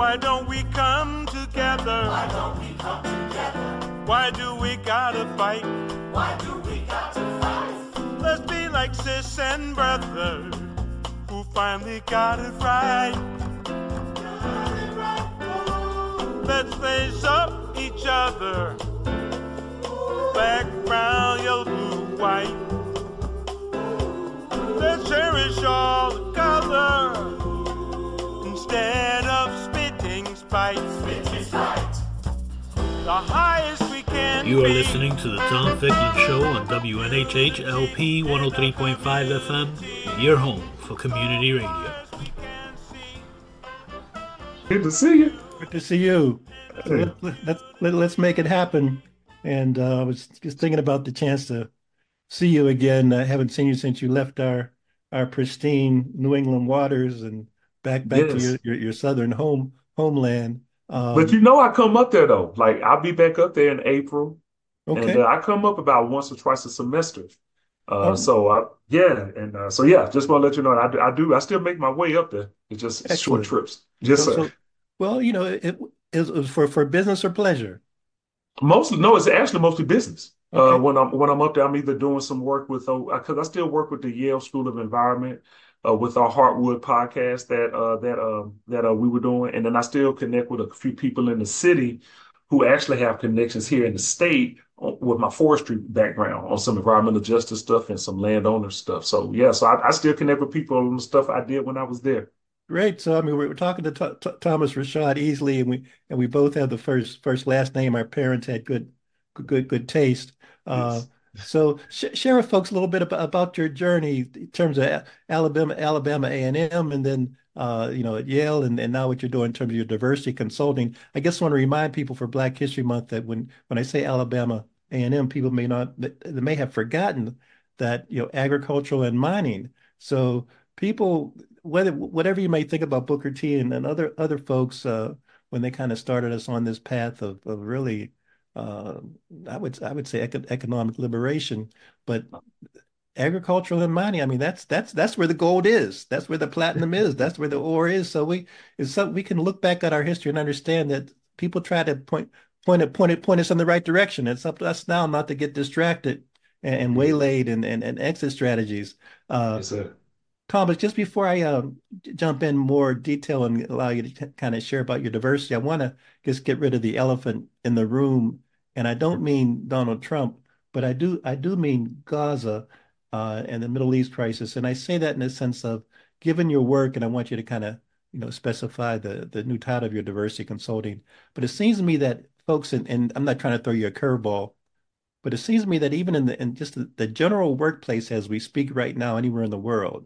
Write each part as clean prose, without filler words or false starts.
Why don't we come together? Why don't we come together? Why do we gotta fight? Why do we got to fight? Let's be like sis and brother who finally got it right. Got it right. Oh. Let's face up each other. Black, brown, yellow, blue, white. Let's cherish all the color instead of spitting spite. Spitting spite. The highest we can You are be. listening to the Tom Ficklin Show on WNHH LP 103.5 FM, your home for community radio. Good to see you. Good to see you. So let's make it happen. And I was just thinking about the chance to see you again. I haven't seen you since you left our pristine New England waters and back Yes. to your southern homeland. But you know I come up there though. Like I'll be back up there in April. And Okay. I come up about once or twice a semester. Oh, So yeah, just want to let you know I still make my way up there. It's just short excellent. trips. Yes, So, sir. so well, it was for business or pleasure. Mostly, no, it's actually mostly business. Okay. When I'm up there, I'm either doing some work with because I still work with the Yale School of Environment with our Heartwood podcast that we were doing, and then I still connect with a few people in the city who actually have connections here in the state with my forestry background on some environmental justice stuff and some landowner stuff. So yeah, so I still connect with people on the stuff I did when I was there. Great. So I mean, we were talking to Thomas Rashad Easley, and we both have the first last name. Our parents had good taste. Uh, Yes. so share with folks a little bit about your journey in terms of Alabama A&M, and then at Yale, and now what you're doing in terms of your diversity consulting. I guess I want to remind people for Black History Month that when I say Alabama A&M, people they may have forgotten that agricultural and mining. So people, whatever you may think about Booker T and other folks, when they kind of started us on this path of really, uh, I would say economic liberation, but agricultural and mining. I mean, that's where the gold is. That's where the platinum is. That's where the ore is. So we can look back at our history and understand that people try to point us in the right direction. It's up to us now not to get distracted and waylaid and exit strategies. Uh, Yes, sir. Thomas, just before I jump in more detail and allow you to kind of share about your diversity, I want to just get rid of the elephant in the room, and I don't mean Donald Trump, but I do mean Gaza and the Middle East crisis, and I say that in the sense of given your work, and I want you to kind of specify the new title of your diversity consulting. But it seems to me that folks, and I'm not trying to throw you a curveball, but it seems to me that even in just the general workplace as we speak right now, anywhere in the world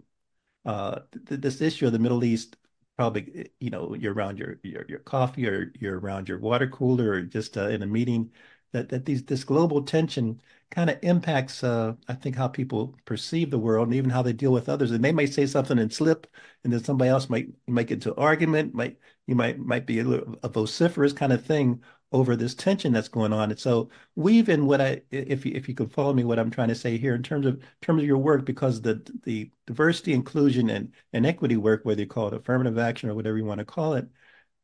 this issue of the Middle East, probably, you're around your coffee or you're around your water cooler or just in a meeting, that this global tension kind of impacts, I think, how people perceive the world and even how they deal with others. And they may say something and slip, and then somebody else might make it to argument, might be a vociferous kind of thing over this tension that's going on. And so weave in if you can follow me, what I'm trying to say here in terms of your work, because the diversity, inclusion, and equity work, whether you call it affirmative action or whatever you want to call it,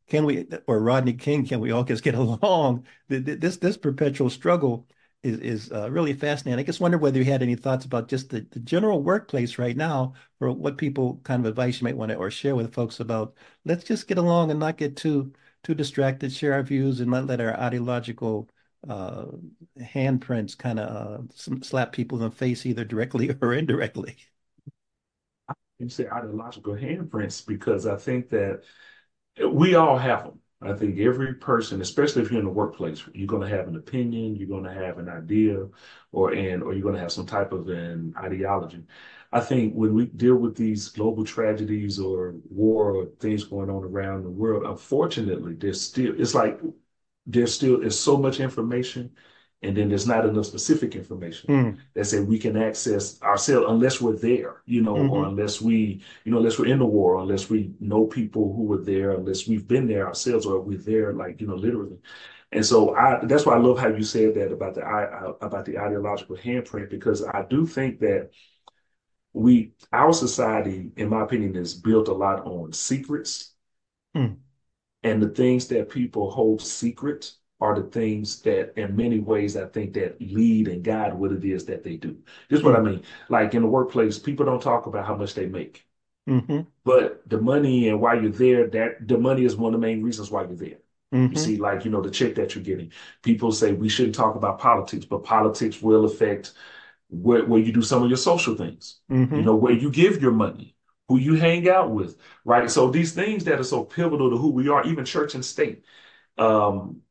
or Rodney King, can we all just get along? This perpetual struggle is really fascinating. I just wonder whether you had any thoughts about just the general workplace right now, or what people kind of advice you might want to or share with folks about. Let's just get along and not get too distracted, share our views, and not let our ideological uh, handprints kind of slap people in the face either directly or indirectly. You say ideological handprints because I think that we all have them. I think every person, especially if you're in the workplace, you're going to have an opinion, you're going to have an idea, or you're going to have some type of an ideology. I think when we deal with these global tragedies or war or things going on around the world, unfortunately, there's so much information, and then there's not enough specific information Mm. that say we can access ourselves unless we're there, or Hmm. unless we're in the war, unless we know people who were there, unless we've been there ourselves, or we're there, like, literally. And so that's why I love how you said that about the ideological handprint, because I do think that our society, in my opinion, is built a lot on secrets. Mm. And the things that people hold secret are the things that, in many ways, I think that lead and guide what it is that they do. This is what I Mm. mean. Like in the workplace, people don't talk about how much they make, Hmm. but the money and why you're there, that the money is one of the main reasons why you're there. You Hmm. see, like, the check that you're getting. People say we shouldn't talk about politics, but politics will affect where you do some of your social things, Hmm. where you give your money, who you hang out with, right? So these things that are so pivotal to who we are, even church and state, um,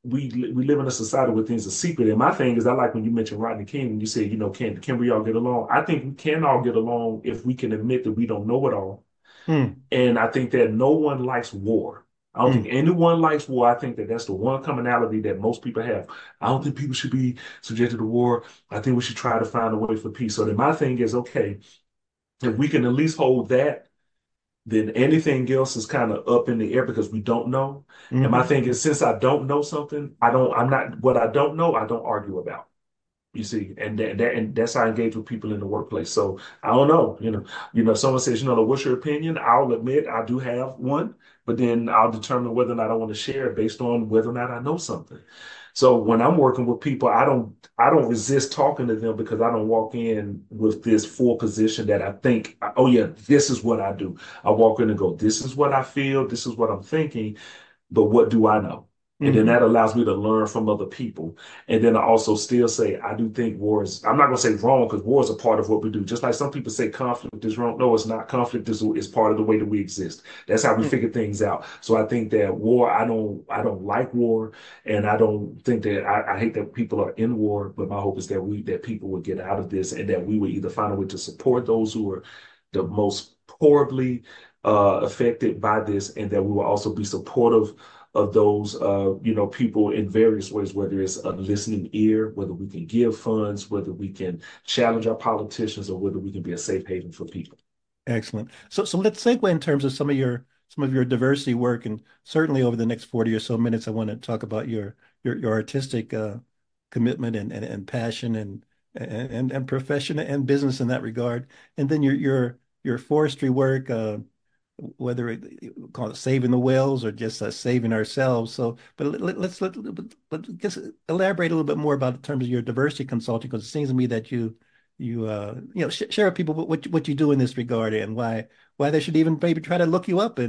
we live in a society where things are secret. And my thing is, I like when you mentioned Rodney King, and you said, can we all get along? I think we can all get along if we can admit that we don't know it all. Mm. And I think that no one likes war. I don't think Mm. anyone likes war. I think that that's the one commonality that most people have. I don't think people should be subjected to war. I think we should try to find a way for peace. So then my thing is, okay, if we can at least hold that, then anything else is kind of up in the air because we don't know. And my Hmm. thing is, since I don't know something, I'm not, what I don't know, I don't argue about. You see, and that's how I engage with people in the workplace. So I don't know, someone says, what's your opinion? I'll admit I do have one, but then I'll determine whether or not I want to share it based on whether or not I know something. So when I'm working with people, I don't resist talking to them because I don't walk in with this full position that I think, oh yeah, this is what I do. I walk in and go, this is what I feel, this is what I'm thinking, but what do I know? And then Hmm. that allows me to learn from other people. And then I also still say, I do think war is, I'm not going to say wrong because war is a part of what we do. Just like some people say conflict is wrong. No, it's not. Conflict is part of the way that we exist. That's how we Mm. figure things out. So I think that war, I don't like war. And I don't think that, I hate that people are in war, but my hope is that people will get out of this and that we will either find a way to support those who are the most horribly affected by this, and that we will also be supportive of those people in various ways, whether it's a listening ear, whether we can give funds, whether we can challenge our politicians, or whether we can be a safe haven for people. Excellent. So let's segue in terms of some of your diversity work, and certainly over the next 40 or so minutes, I want to talk about your artistic commitment and passion and profession and business in that regard, and then your forestry work. Whether call it saving the whales or just saving ourselves. So, but let's just elaborate a little bit more about in terms of your diversity consulting, because it seems to me that you share with people what you do in this regard and why they should even maybe try to look you up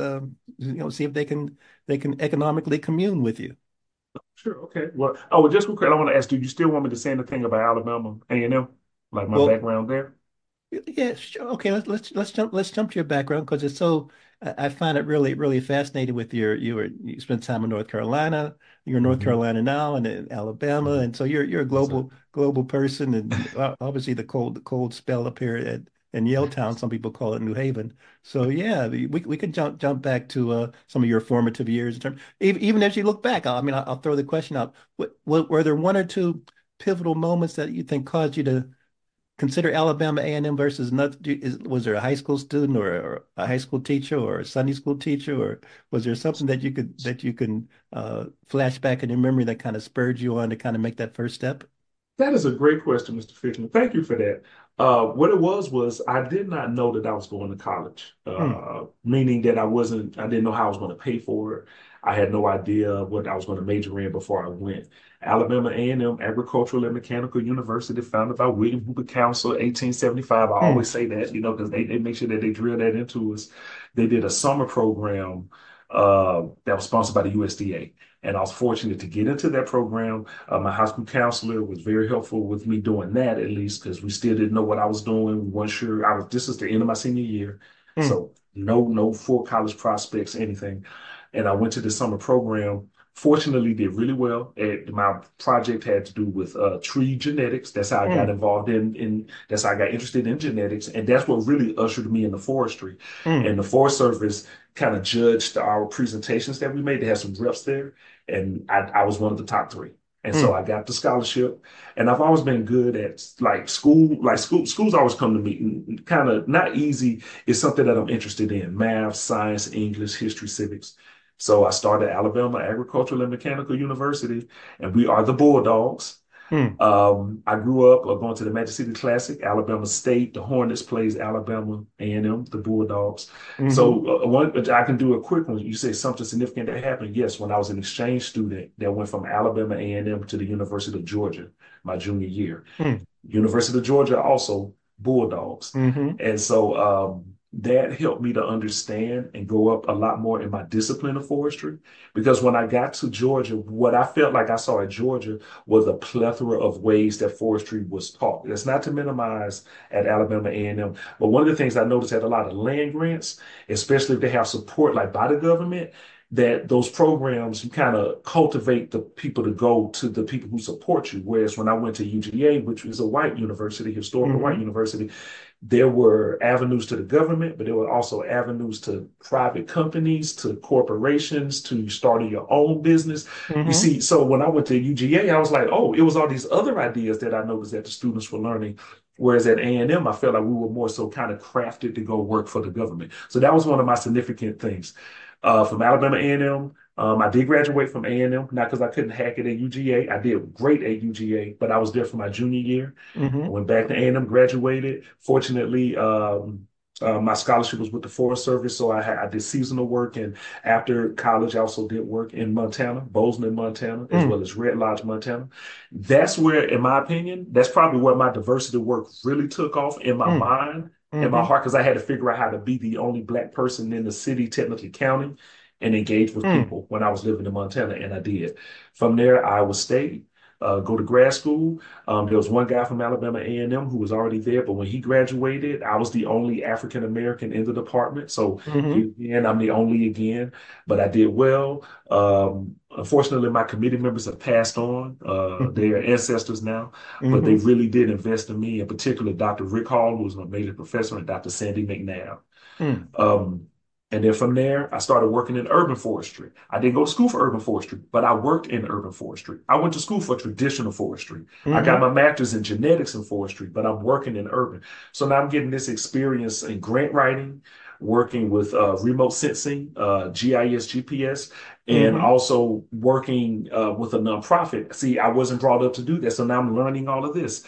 and see if they can economically commune with you. Sure. Okay. Well, just real quick, I want to ask, do you still want me to say anything about Alabama A&M, like my Well, background there? yeah, sure. Okay, let's jump to your background because it's so I find it really fascinating with you spent time in North Carolina, you're in North Hmm. Carolina now and in Alabama, Hmm. and so you're a Yes, sir. global person, and obviously the cold spell up here at in Yaletown, some people call it New Haven. So yeah, we could jump back to some of your formative years in terms even as you look back. I mean, I'll throw the question out. Were there one or two pivotal moments that you think caused you to consider Alabama A&M versus not, was there a high school student or a high school teacher or a Sunday school teacher, or was there something that you can flash back in your memory that kind of spurred you on to kind of make that first step? That is a great question, Mr. Fishman. Thank you for that. What it was I did not know that I was going to college, Hmm. meaning that I didn't know how I was going to pay for it. I had no idea what I was going to major in before I went. Alabama A&M Agricultural and Mechanical University, founded by William Hoover Council, 1875. I Hmm. always say that, because they make sure that they drill that into us. They did a summer program that was sponsored by the USDA. And I was fortunate to get into that program. My high school counselor was very helpful with me doing that, at least, because we still didn't know what I was doing. We weren't sure. This is the end of my senior year. Hmm. So no full college prospects, anything. And I went to the summer program. Fortunately, did really well. My project had to do with tree genetics. That's how I got Hmm. involved that's how I got interested in genetics. And that's what really ushered me into forestry. Hmm. And the Forest Service kind of judged our presentations that we made. They had some reps there, and I was one of the top three. And so Hmm. I got the scholarship, and I've always been good at schools always come to me kind of not easy. It's something that I'm interested in: math, science, English, history, civics. So I started Alabama Agricultural and Mechanical University, and we are the Bulldogs. Mm, I grew up going to the Magic City Classic, Alabama State. The Hornets plays Alabama A&M, the Bulldogs. hmm So I can do a quick one. You say something significant that happened. Yes, when I was an exchange student that went from Alabama A&M to the University of Georgia my junior year. mm, University of Georgia also Bulldogs. hmm And so that helped me to understand and go up a lot more in my discipline of forestry. Because when I got to Georgia, what I felt like I saw at Georgia was a plethora of ways that forestry was taught. That's not to minimize at Alabama A&M, but one of the things I noticed at a lot of land grants, especially if they have support like by the government, that those programs, you kind of cultivate the people to go to the people who support you. Whereas when I went to UGA, which is a white university, historical white hmm university, there were avenues to the government, but there were also avenues to private companies, to corporations, to starting your own business. You hmm see, so when I went to UGA, I was like, oh, it was all these other ideas that I noticed that the students were learning. Whereas at A&M, I felt like we were more so kind of crafted to go work for the government. So that was one of my significant things. From Alabama A&M, I did graduate from A&M, not because I couldn't hack it at UGA. I did great at UGA, but I was there for my junior year. I hmm went back to A&M, graduated. Fortunately, my scholarship was with the Forest Service, so I did seasonal work. And after college, I also did work in Montana, Bozeman, Montana, as mm, well as Red Lodge, Montana. That's where, in my opinion, that's probably where my diversity work really took off in my mm, mind and my hmm heart, because I had to figure out how to be the only Black person in the city, technically county, and engage with mm, people when I was living in Montana, and I did. From there, Iowa State, go to grad school. There was one guy from Alabama A&M who was already there, but when he graduated, I was the only African American in the department. So hmm here again, I'm the only again, but I did well. Unfortunately, my committee members have passed on. They are ancestors now, but they hmm really did invest in me, in particular, Dr. Rick Hall, who was my major professor, and Dr. Sandy McNabb. mm, Um, and then from there, I started working in urban forestry. I didn't go to school for urban forestry, but I worked in urban forestry. I went to school for traditional forestry. I got hmm my master's in genetics and forestry, but I'm working in urban. So now I'm getting this experience in grant writing, working with remote sensing, GIS, GPS, and hmm also working with a nonprofit. See, I wasn't brought up to do that. So now I'm learning all of this.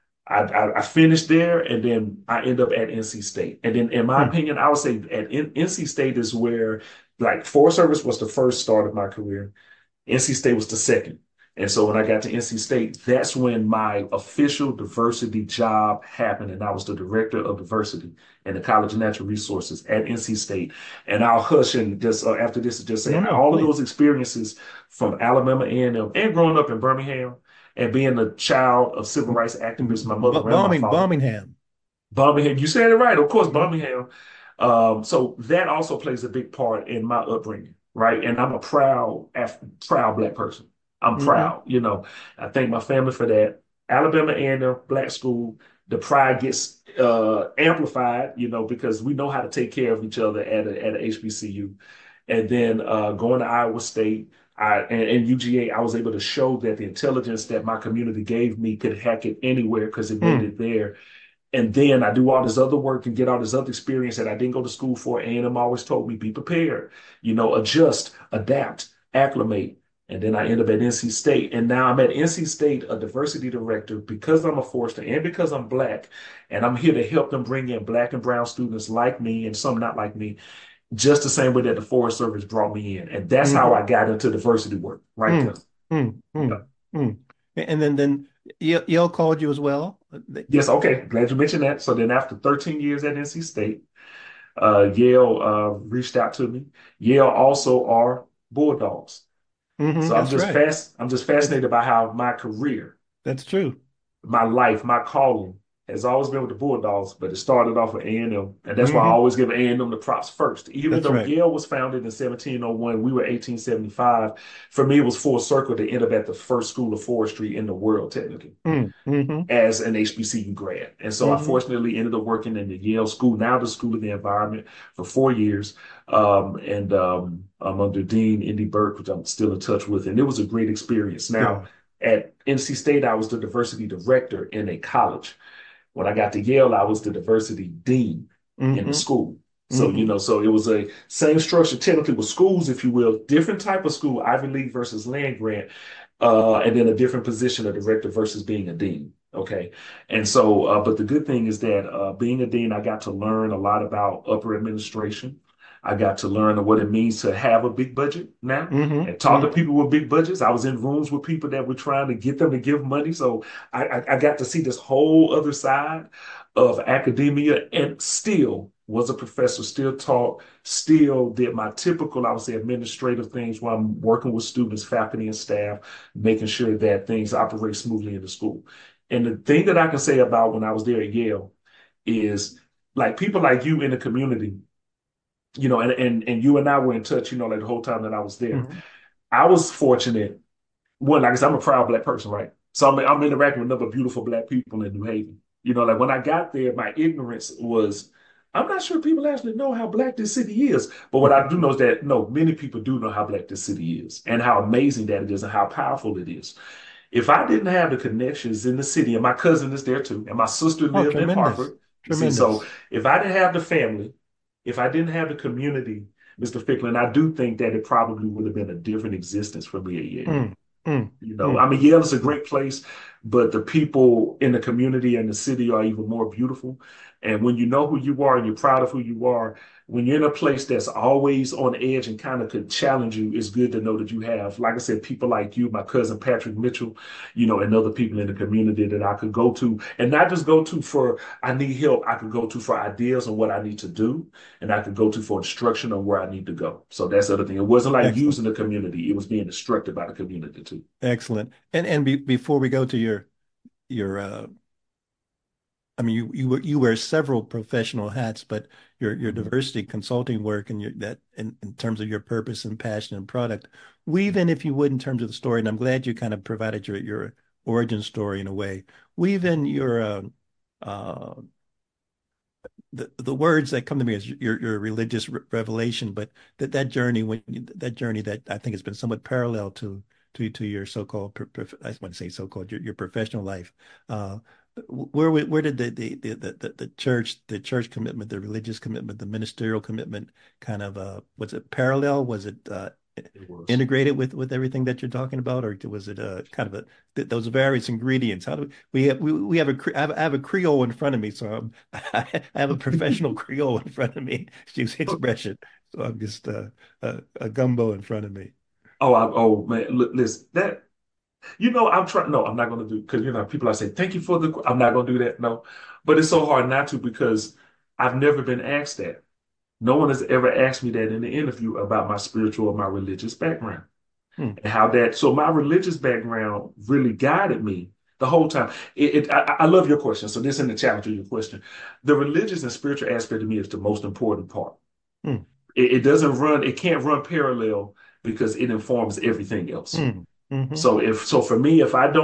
I finished there, and then I end up at NC State. And then, in my mm, opinion, I would say at NC State is where, like, Forest Service was the first start of my career. NC State was the second. And so when I got to NC State, that's when my official diversity job happened. And I was the director of diversity and the College of Natural Resources at NC State. And I'll hush and just after this, just say no, no, all of please. those experiences from Alabama A&M and growing up in Birmingham and being a child of civil rights activists, my mother and my father. Birmingham. Birmingham, you said it right, of course, hmm Birmingham. So that also plays a big part in my upbringing, right? And I'm a proud Black person. I'm hmm proud, you know. I thank my family for that. Alabama A&M Black school, the pride gets amplified, you know, because we know how to take care of each other at a HBCU. And then going to Iowa State, and UGA, I was able to show that the intelligence that my community gave me could hack it anywhere because it made mm, it there. And then I do all this other work and get all this other experience that I didn't go to school for. A&M always told me, be prepared, you know, adjust, adapt, acclimate. And then I end up at NC State. And now I'm at NC State, a diversity director, because I'm a forester and because I'm Black. And I'm here to help them bring in Black and brown students like me and some not like me, just the same way that the Forest Service brought me in. And that's how hmm I got into diversity work, right mm, there. mm, Yeah. mm, mm. And then Yale called you as well. Yes, okay. Glad you mentioned that. So then after 13 years at NC State, Yale reached out to me. Yale also are Bulldogs. So That's right. I'm just That's fascinated by how my career, that's true. my life, my calling has always been with the Bulldogs, but it started off with A&M. And that's why I hmm always give A&M the props first. Even That's though right. Yale was founded in 1701, we were 1875. For me, it was full circle to end up at the first school of forestry in the world, technically, Mm, hmm as an HBCU grad. And so I hmm fortunately ended up working in the Yale School, now the School of the Environment, for 4 years. I'm under Dean Indy Burke, which I'm still in touch with. And it was a great experience. Now, Yeah. at NC State, I was the diversity director in a college. When I got to Yale, I was the diversity dean in the hmm school. So, you hmm know, so it was a same structure technically with schools, if you will, different type of school, Ivy League versus land grant. and then a different position, a director versus being a dean. Okay. And so, but the good thing is that being a dean, I got to learn a lot about upper administration. I got to learn what it means to have a big budget now Hmm. and talk to people with big budgets. I was in rooms with people that were trying to get them to give money. So I got to see this whole other side of academia and still was a professor, still taught, still did my typical, I would say, administrative things while I'm working with students, faculty, and staff, making sure that things operate smoothly in the school. And the thing that I can say about when I was there at Yale is like people like you in the community, and you and I were in touch, like the whole time that I was there. Hmm. I was fortunate. One, like I said, I'm a proud black person, right? So I'm interacting with other beautiful black people in New Haven. Like when I got there, my ignorance was, I'm not sure people actually know how black this city is. But what I do know is that no, many people do know how black this city is and how amazing that it is and how powerful it is. If I didn't have the connections in the city, and my cousin is there too, and my sister Oh, lived in tremendous. Hartford, you see, so Tremendous. if I didn't have the family, if I didn't have the community, Mr. Ficklin, I do think that it probably would have been a different existence for me at Yale. Mm, mm, I mm. mean, Yale is a great place, but the people in the community and the city are even more beautiful. And when you know who you are and you're proud of who you are, when you're in a place that's always on edge and kind of could challenge you, it's good to know that you have, like I said, people like you, my cousin Patrick Mitchell, and other people in the community that I could go to and not just go to for I need help. I could go to for ideas on what I need to do, and I could go to for instruction on where I need to go. So that's the other thing. It wasn't like Excellent. using the community; it was being instructed by the community too. Excellent. And before we go to your I mean you wear several professional hats, but your Mhm. diversity consulting work and your that in terms of your purpose and passion and product, weave in if you would in terms of the story, and I'm glad you kind of provided your origin story in a way. Weave in your uh the words that come to me is your religious revelation, but that journey that journey that I think has been somewhat parallel to your so-called I want to say so-called your professional life. Uh, where did the church commitment, the religious commitment, the ministerial commitment kind of was it parallel? Was it It was. integrated with everything that you're talking about, or was it kind of a those various ingredients? How do we have I have a Creole in front of me, so I have a professional Creole in front of me. Excuse the expression. So I'm just a gumbo in front of me. Oh man, look, listen, I'm trying. No, I'm not going to do because people are saying thank you for the. I'm not going to do that. No, but it's so hard not to because I've never been asked that. No one has ever asked me that in the interview about my spiritual or my religious background Hmm. and how that. So my religious background really guided me the whole time. I love your question. So this is the challenge of your question. The religious and spiritual aspect of me is the most important part. Hmm. It doesn't run. It can't run parallel because it informs everything else. Hmm. Hmm. So for me,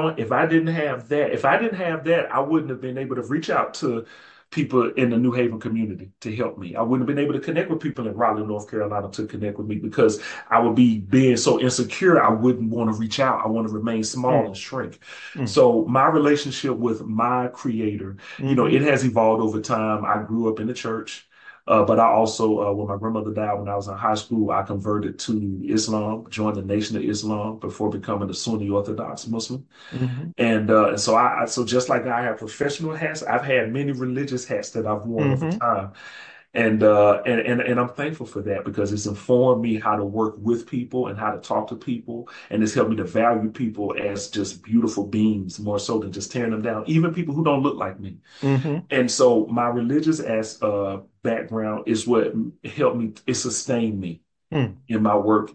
if I didn't have that, I wouldn't have been able to reach out to people in the New Haven community to help me. I wouldn't have been able to connect with people in Raleigh, North Carolina to connect with me because I would be being so insecure. I wouldn't want to reach out. I want to remain small Hmm. and shrink. Hmm. So my relationship with my creator, Hmm. it has evolved over time. I grew up in the church. But I also, when my grandmother died when I was in high school, I converted to Islam, joined the Nation of Islam before becoming a Sunni Orthodox Muslim. Hmm. And so so just like I have professional hats, I've had many religious hats that I've worn over Hmm. time. And I'm thankful for that because it's informed me how to work with people and how to talk to people. And it's helped me to value people as just beautiful beings more so than just tearing them down, even people who don't look like me. Hmm. And so my religious background is what helped me, it sustained me Hmm. in my work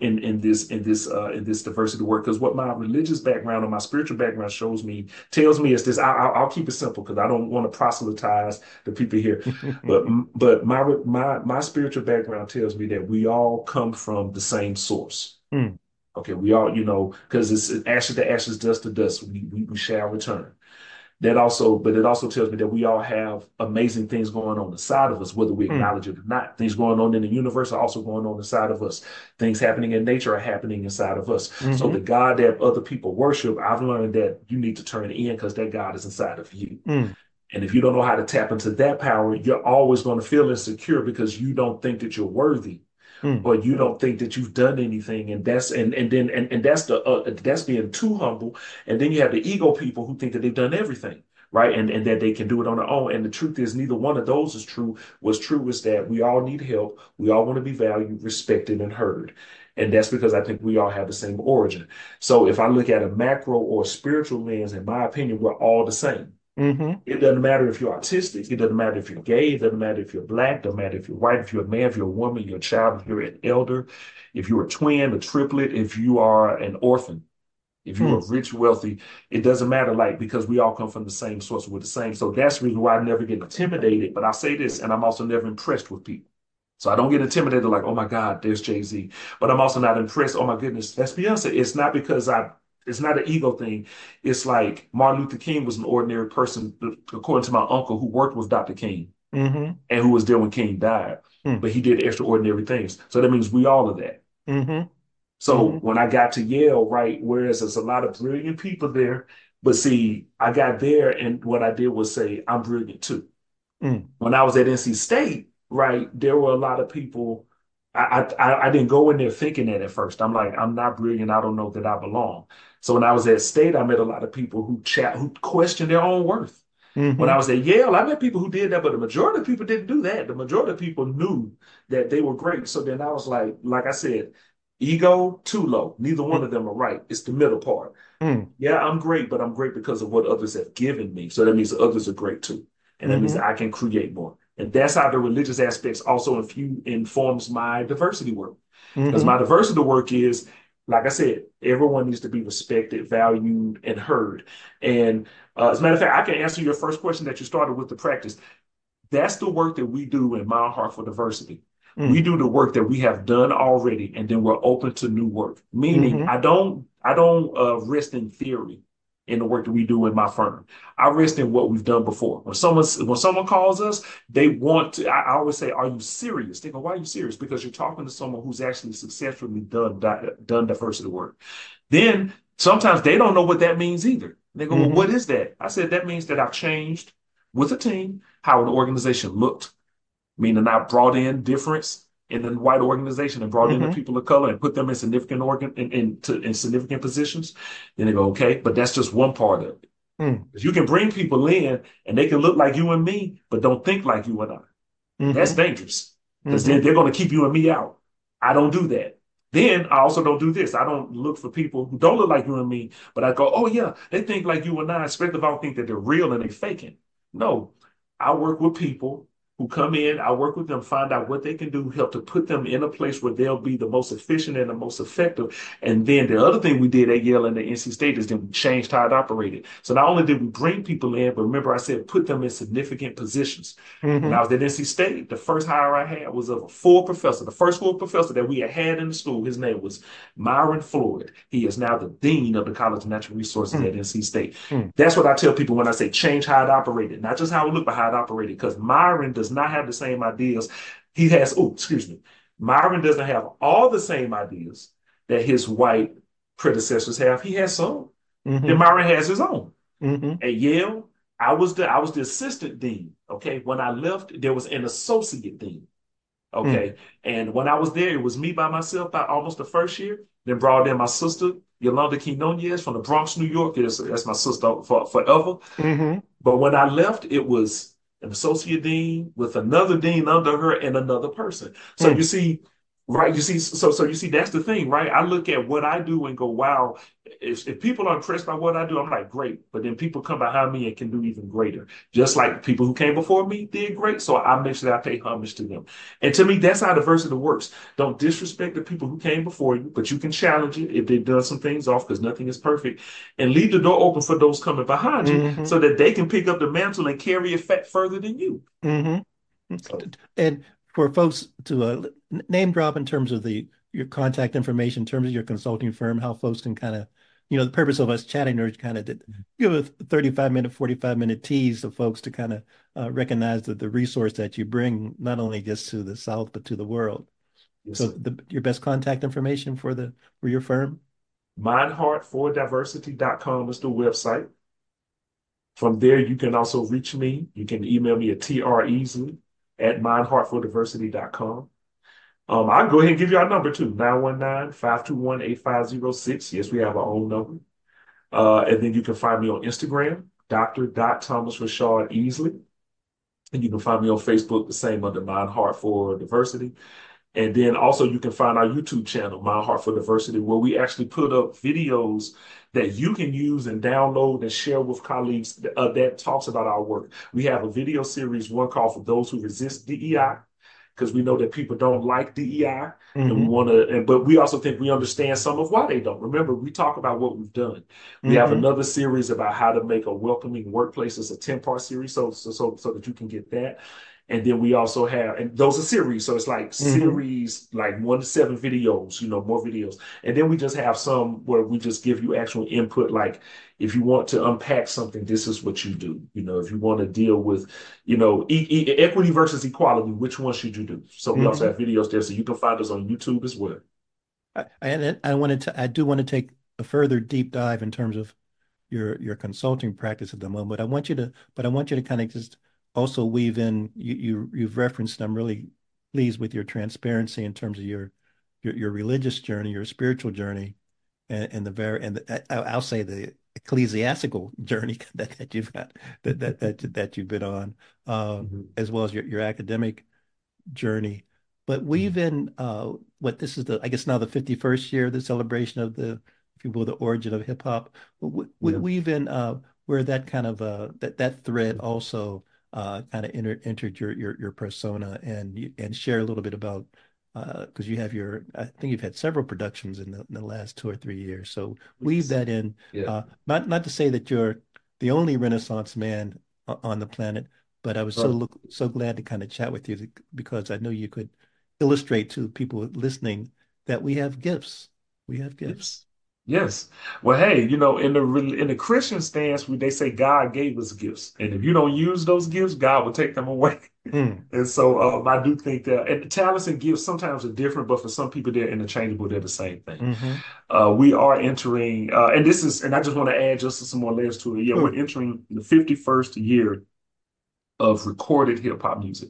in this diversity work. Because what my religious background or my spiritual background tells me is this. I'll keep it simple because I don't want to proselytize the people here. But but my spiritual background tells me that we all come from the same source. Hmm. Okay, we all, because it's ashes to ashes, dust to dust. We shall return. But it also tells me that we all have amazing things going on inside of us, whether we Hmm. acknowledge it or not. Things going on in the universe are also going on inside of us. Things happening in nature are happening inside of us. So the Hmm. God that other people worship, I've learned that you need to turn in because that God is inside of you. Hmm. And if you don't know how to tap into that power, you're always going to feel insecure because you don't think that you're worthy. Mm. or you don't think that you've done anything, and that's being too humble. And then you have the ego people who think that they've done everything, right? And that they can do it on their own. And the truth is, neither one of those is true. What's true is that we all need help. We all want to be valued, respected, and heard. And that's because I think we all have the same origin. So if I look at a macro or spiritual lens, in my opinion, we're all the same. Mm-hmm. It doesn't matter if you're autistic. It doesn't matter if you're gay. It doesn't matter if you're black. It doesn't matter if you're white, if you're a man, if you're a woman, you're a child, if you're an elder, if you're a twin, a triplet, if you are an orphan, if you are Mm. rich, wealthy, it doesn't matter, like, because we all come from the same source. We're the same. So that's the reason why I never get intimidated. But I say this, and I'm also never impressed with people. So I don't get intimidated like, oh my God, there's Jay-Z. But I'm also not impressed. Oh my goodness, that's Beyonce. It's not because it's not an ego thing. It's like Martin Luther King was an ordinary person, according to my uncle who worked with Dr. King Mm-hmm. and who was there when King died. Mm. But he did extraordinary things. So that means we all are that. Mm-hmm. So Mm-hmm. when I got to Yale, right, whereas there's a lot of brilliant people there, but see, I got there and what I did was say, I'm brilliant too. Mm. When I was at NC State, right, there were a lot of people. I didn't go in there thinking that at first. I'm like, I'm not brilliant. I don't know that I belong. So when I was at State, I met a lot of people who questioned their own worth. When I Mm-hmm. was at Yale, I met people who did that, but the majority of people didn't do that. The majority of people knew that they were great. So then I was like I said, ego too low. Neither one Mm. of them are right. It's the middle part. Mm. Yeah, I'm great, but I'm great because of what others have given me. So that means others are great too. And that means Mm-hmm. that I can create more. And that's how the religious aspects also informs my diversity work. Because Mm-hmm. my diversity work is, like I said, everyone needs to be respected, valued, and heard. And as a matter of fact, I can answer your first question that you started with the practice. That's the work that we do in My Heart for Diversity. We Mm. do the work that we have done already, and then we're open to new work. Meaning, Mm-hmm. I don't rest in theory in the work that we do in my firm. I rest in what we've done before. When someone calls us, they want to. I always say, "Are you serious?" They go, "Why are you serious?" Because you're talking to someone who's actually successfully done diversity work. Then sometimes they don't know what that means either. They go, "Well, Mm-hmm. what is that?" I said, "That means that I've changed with a team how an organization looked, meaning I brought in difference in the white organization and brought in the Mm-hmm. people of color and put them in significant significant positions." Then they go, "Okay, but that's just one part of it. Mm. You can bring people in and they can look like you and me, but don't think like you and I. That's Mm-hmm. dangerous because Mm-hmm. then they're going to keep you and me out. I don't do that." Then I also don't do this. I don't look for people who don't look like you and me, but I go, "Oh yeah, they think like you and I," especially if I don't think that they're real and they're faking. No, I work with people who come in. I work with them, find out what they can do, help to put them in a place where they'll be the most efficient and the most effective. And then the other thing we did at Yale and the NC State is then we changed how it operated. So not only did we bring people in, but remember I said put them in significant positions. When I Mm-hmm. was at NC State, the first hire I had was of a full professor. The first full professor that we had in the school, his name was Myron Floyd. He is now the dean of the College of Natural Resources at NC State. Mm. That's what I tell people when I say change how it operated, not just how it looked, but how it operated. Because Myron does not have the same ideas. He has, oh, excuse me. Myron doesn't have all the same ideas that his white predecessors have. He has some. Then Mm-hmm. Myron has his own. Mm-hmm. At Yale, I was the assistant dean. Okay. When I left, there was an associate dean. Mm. Okay. And when I was there, it was me by myself by almost the first year. Then brought in my sister, Yolanda Quinonez from the Bronx, New York. That's my sister for forever. Mm-hmm. But when I left, it was an associate dean with another dean under her and another person. So you Mm. see, right? You see, so you see, that's the thing, right? I look at what I do and go, wow, if people are impressed by what I do, I'm like, great. But then people come behind me and can do even greater. Just like people who came before me did great. So I make sure that I pay homage to them. And to me, that's how diversity works. Don't disrespect the people who came before you, but you can challenge it if they've done some things off because nothing is perfect. And leave the door open for those coming behind you Mm-hmm. so that they can pick up the mantle and carry it further than you. Mm-hmm. So, And for folks to name drop in terms of your contact information, in terms of your consulting firm, how folks can kind of, the purpose of us chatting is kind of to give a 35-minute, 45-minute tease to folks to kind of recognize that the resource that you bring, not only just to the South, but to the world. yes, So sir. your best contact information for your firm? Mindheartfordiversity.com is the website. From there, you can also reach me. You can email me at treasley@mindheartfordiversity.com. I'll go ahead and give you our number too, 919-521-8506. Yes, we have our own number. And then you can find me on Instagram, Dr. Thomas Rashad Easley. And you can find me on Facebook, the same under Mind Heart for Diversity. And then also you can find our YouTube channel, My Heart for Diversity, where we actually put up videos that you can use and download and share with colleagues that talks about our work. We have a video series, one called For Those Who Resist DEI, because we know that people don't like DEI, and we want to, but we also think we understand some of why they don't. Remember, we talk about what we've done. We have another series about how to make a welcoming workplace. It's a 10-part series, so that you can get that. And then we also have, and those are series, so it's like series, like 1 to 7 videos, more videos. And then we just have some where we just give you actual input, like if you want to unpack something, this is what you do. If you want to deal with, equity versus equality, which one should you do? So we also have videos there, so you can find us on YouTube as well. I do want to take a further deep dive in terms of your consulting practice at the moment. I want you to kind of just also weave in, you've referenced, and I'm really pleased with your transparency in terms of your religious journey, your spiritual journey, I'll say the ecclesiastical journey that you've got that you've been on, as well as your academic journey. But weave in this is I guess now the 51st year, the celebration of if you will, the origin of hip hop. Weave in where that kind of that thread also kind of entered your persona, and share a little bit about, because I think you've had several productions in the last 2 or 3 years. So weave that in, not to say that you're the only Renaissance man on the planet, but I was so glad to kind of chat with you, because I know you could illustrate to people listening that we have gifts. We have gifts. Yes. Well, hey, in the Christian stance, they say God gave us gifts, and if you don't use those gifts, God will take them away. And so I do think that, and talents and gifts sometimes are different, but for some people they're interchangeable. They're the same thing. We are entering, and I just want to add just some more layers to it. Yeah, we're entering the 51st year of recorded hip hop music.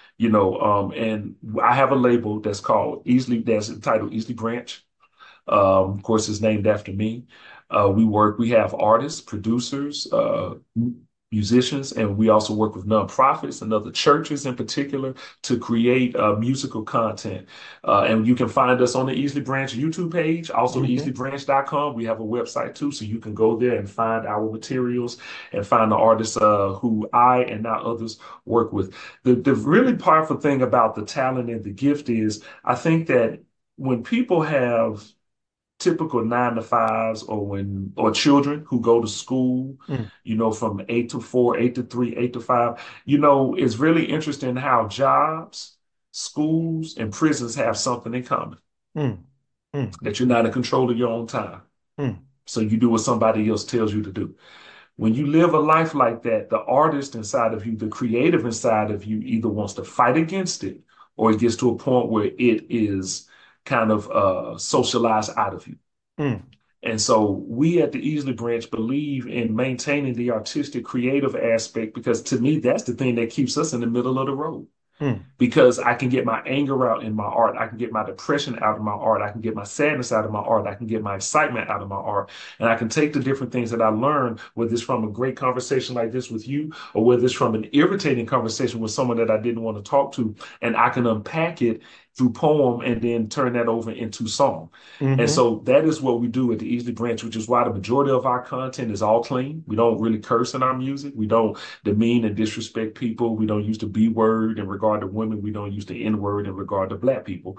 And I have a label that's entitled Easley Branch. Of course, it's named after me. We have artists, producers, musicians, and we also work with nonprofits and other churches in particular to create musical content. And you can find us on the Easley Branch YouTube page, also easleybranch.com. We have a website too, so you can go there and find our materials and find the artists who I and now others work with. The really powerful thing about the talent and the gift is, I think that when people have typical 9-to-5s, or children who go to school, from 8 to 4, 8 to 3, 8 to 5, it's really interesting how jobs, schools, and prisons have something in common. That you're not in control of your own time. So you do what somebody else tells you to do. When you live a life like that, the artist inside of you, the creative inside of you, either wants to fight against it, or it gets to a point where it is kind of socialized out of you. And so we at the Easley Branch believe in maintaining the artistic, creative aspect, because to me, that's the thing that keeps us in the middle of the road. Because I can get my anger out in my art. I can get my depression out of my art. I can get my sadness out of my art. I can get my excitement out of my art. And I can take the different things that I learned, whether it's from a great conversation like this with you, or whether it's from an irritating conversation with someone that I didn't want to talk to, and I can unpack it through poem and then turn that over into song. And so that is what we do at the Easley Branch, which is why the majority of our content is all clean. We don't really curse in our music. We don't demean and disrespect people. We don't use the B word in regard to women. We don't use the N word in regard to Black people.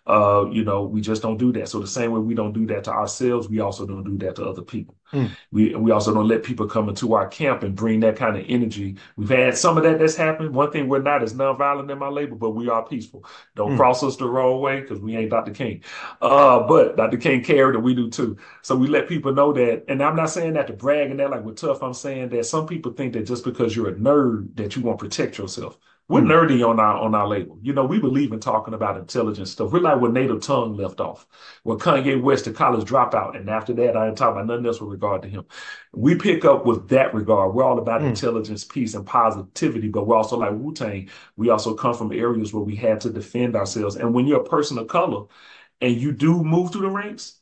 We just don't do that. So the same way we don't do that to ourselves, we also don't do that to other people. We also don't let people come into our camp and bring that kind of energy. We've had some of that's happened. One thing we're not is nonviolent in my label, but we are peaceful. Don't cross us the wrong way, because we ain't Dr. King. But Dr. King carried it, we do too. So we let people know that, and I'm not saying that to brag and that like we're tough. I'm saying that some people think that just because you're a nerd that you won't protect yourself. We're nerdy on our label. You know, we believe in talking about intelligent stuff. We're like where Native Tongue left off, where Kanye West, the college dropout, and after that, I didn't talk about nothing else with regard to him. We pick up with that regard. We're all about intelligence, peace, and positivity, but we're also like Wu-Tang. We also come from areas where we had to defend ourselves. And when you're a person of color and you do move through the ranks,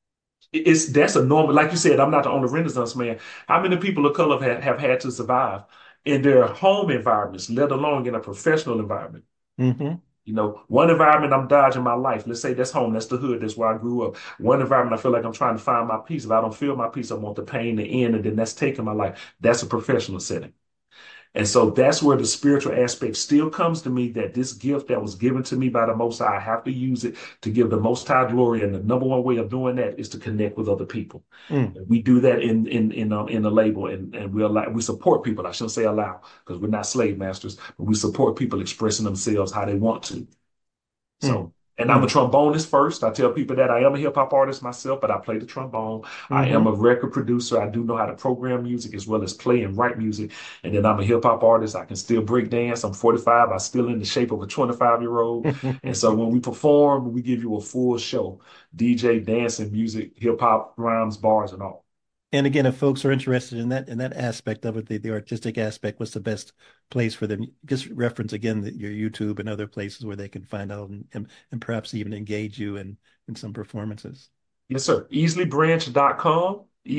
that's a normal, like you said, I'm not the only Renaissance man. How many people of color have had to survive in their home environments, let alone in a professional environment? Mm-hmm. You know, one environment I'm dodging my life. Let's say that's home, that's the hood, that's where I grew up. One environment I feel like I'm trying to find my peace. If I don't feel my peace, I want the pain to end, and then that's taking my life. That's a professional setting. And so that's where the spiritual aspect still comes to me, that this gift that was given to me by the Most High, I have to use it to give the Most High glory. And the number one way of doing that is to connect with other people. We do that in the label, and we support people. I shouldn't say allow, because we're not slave masters, but we support people expressing themselves how they want to. So, and I'm a trombonist first. I tell people that I am a hip hop artist myself, but I play the trombone. I am a record producer. I do know how to program music as well as play and write music. And then I'm a hip hop artist. I can still break dance. I'm 45. I'm still in the shape of a 25-year-old. And so when we perform, we give you a full show: DJ, dancing, music, hip hop, rhymes, bars, and all. And again, if folks are interested in that aspect of it, the artistic aspect, what's the best place for them? Just reference again your YouTube and other places where they can find out and perhaps even engage you in some performances. Yes, sir. EasleyBranch.com,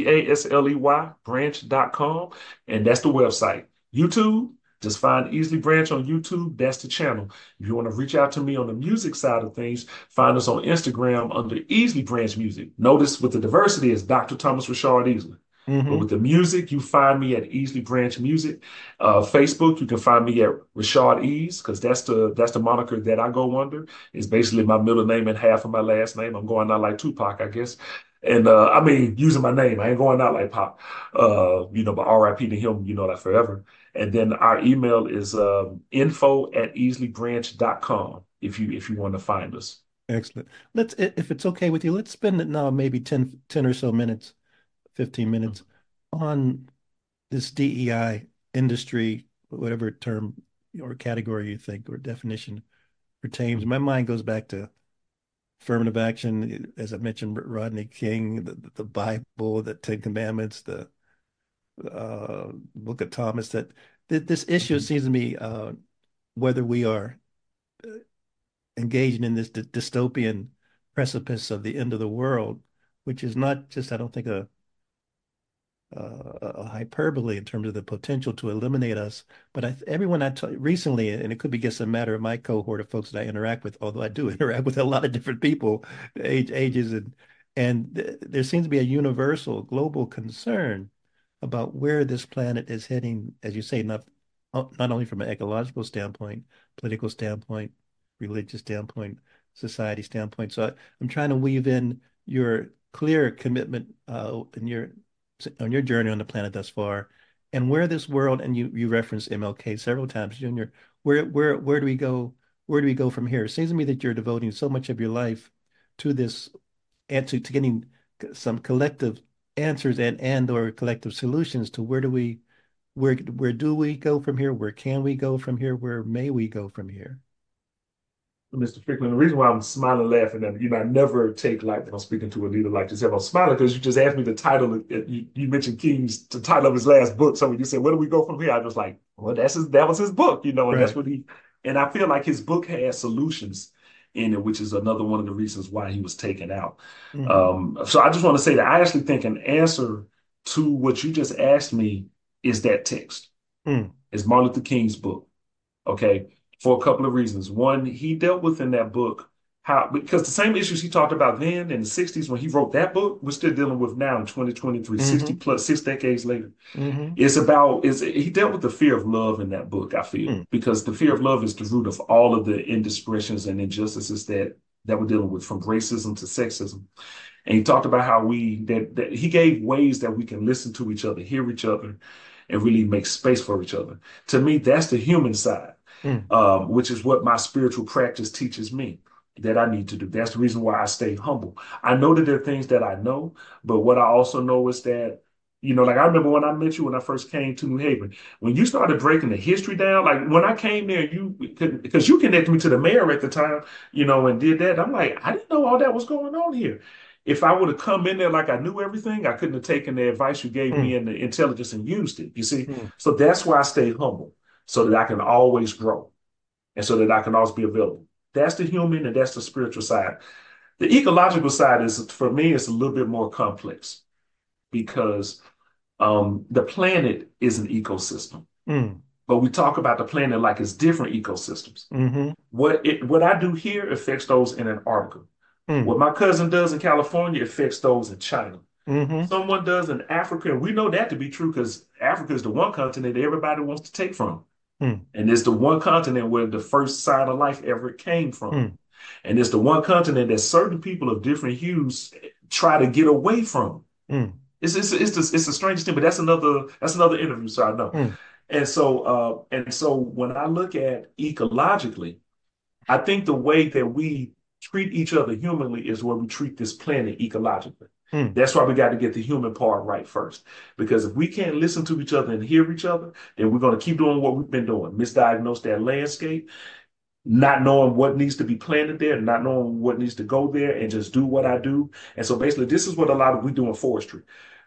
EASLEY branch.com, and that's the website. YouTube, just find Easley Branch on YouTube. That's the channel. If you want to reach out to me on the music side of things, find us on Instagram under Easley Branch Music. Notice with the diversity is Dr. Thomas Rashard Easley. But with the music, you find me at Easley Branch Music. Facebook, you can find me at Rashard Ease, because that's the moniker that I go under. It's basically my middle name and half of my last name. I'm going out like Tupac, I guess. And I mean, using my name, I ain't going out like Pop, but RIP to him, like forever. And then our email is info@easleybranch.com if you want to find us. Excellent. If it's okay with you, let's spend now maybe 10 or so minutes, 15 minutes on this DEI industry, whatever term or category you think or definition pertains. My mind goes back to affirmative action, as I mentioned, Rodney King, the Bible, the Ten Commandments, the Book of Thomas. That this issue seems to me, whether we are engaging in this dystopian precipice of the end of the world, which is not just, I don't think, a hyperbole in terms of the potential to eliminate us. But everyone recently, and it could be just a matter of my cohort of folks that I interact with, although I do interact with a lot of different people, ages, and there seems to be a universal global concern about where this planet is heading, as you say, not only from an ecological standpoint, political standpoint, religious standpoint, society standpoint. So I'm trying to weave in your clear commitment on your journey on the planet thus far, and where this world, and you referenced MLK several times, Junior. Where do we go? Where do we go from here? It seems to me that you're devoting so much of your life to this, and to getting some collective answers and or collective solutions to where do we go from here? Where can we go from here? Where may we go from here? Mr. Strickland, the reason why I'm smiling, laughing, and I never take light when I'm speaking to a leader like yourself. I'm smiling because you just asked me the title. You mentioned King's the title of his last book. So when you said, "Where do we go from here?" I was like, "Well, that was his book, and Right. that's what he." And I feel like his book has solutions in it, which is another one of the reasons why he was taken out. So I just want to say that I actually think an answer to what you just asked me is that text. It's Martin Luther King's book. Okay. For a couple of reasons. One, he dealt with in that book because the same issues he talked about then in the 60s when he wrote that book, we're still dealing with now in 2023, 6 decades later. He dealt with the fear of love in that book, I feel, because the fear of love is the root of all of the indiscretions and injustices that we're dealing with, from racism to sexism. And he talked about how that he gave ways that we can listen to each other, hear each other, and really make space for each other. To me, that's the human side. Which is what my spiritual practice teaches me that I need to do. That's the reason why I stay humble. I know that there are things that I know, but what I also know is that, Like I remember when I met you when I first came to New Haven, when you started breaking the history down, like when I came there, because you connected me to the mayor at the time, and did that. I'm like, I didn't know all that was going on here. If I would have come in there like I knew everything, I couldn't have taken the advice you gave me Mm, and the intelligence and used it. You see, mm, so that's why I stay humble, so that I can always grow and so that I can always be available. That's the human and that's the spiritual side. The ecological side is, for me, it's a little bit more complex because the planet is an ecosystem, mm, but we talk about the planet like it's different ecosystems. mm-hmm, What I do here affects those in Antarctica. mm, What my cousin does in California affects those in China. mm-hmm, Someone does in Africa, and we know that to be true because Africa is the one continent that everybody wants to take from. mm, And it's the one continent where the first sign of life ever came from. mm, And it's the one continent that certain people of different hues try to get away from. mm, It's the strangest thing, but that's another interview, so I know. mm, And so when I look at ecologically, I think the way that we treat each other humanly is where we treat this planet ecologically. mm, That's why we got to get the human part right first. Because if we can't listen to each other and hear each other, then we're going to keep doing what we've been doing, misdiagnose that landscape, not knowing what needs to be planted there, not knowing what needs to go there, and just do what I do. And so basically, this is what a lot of we do in forestry.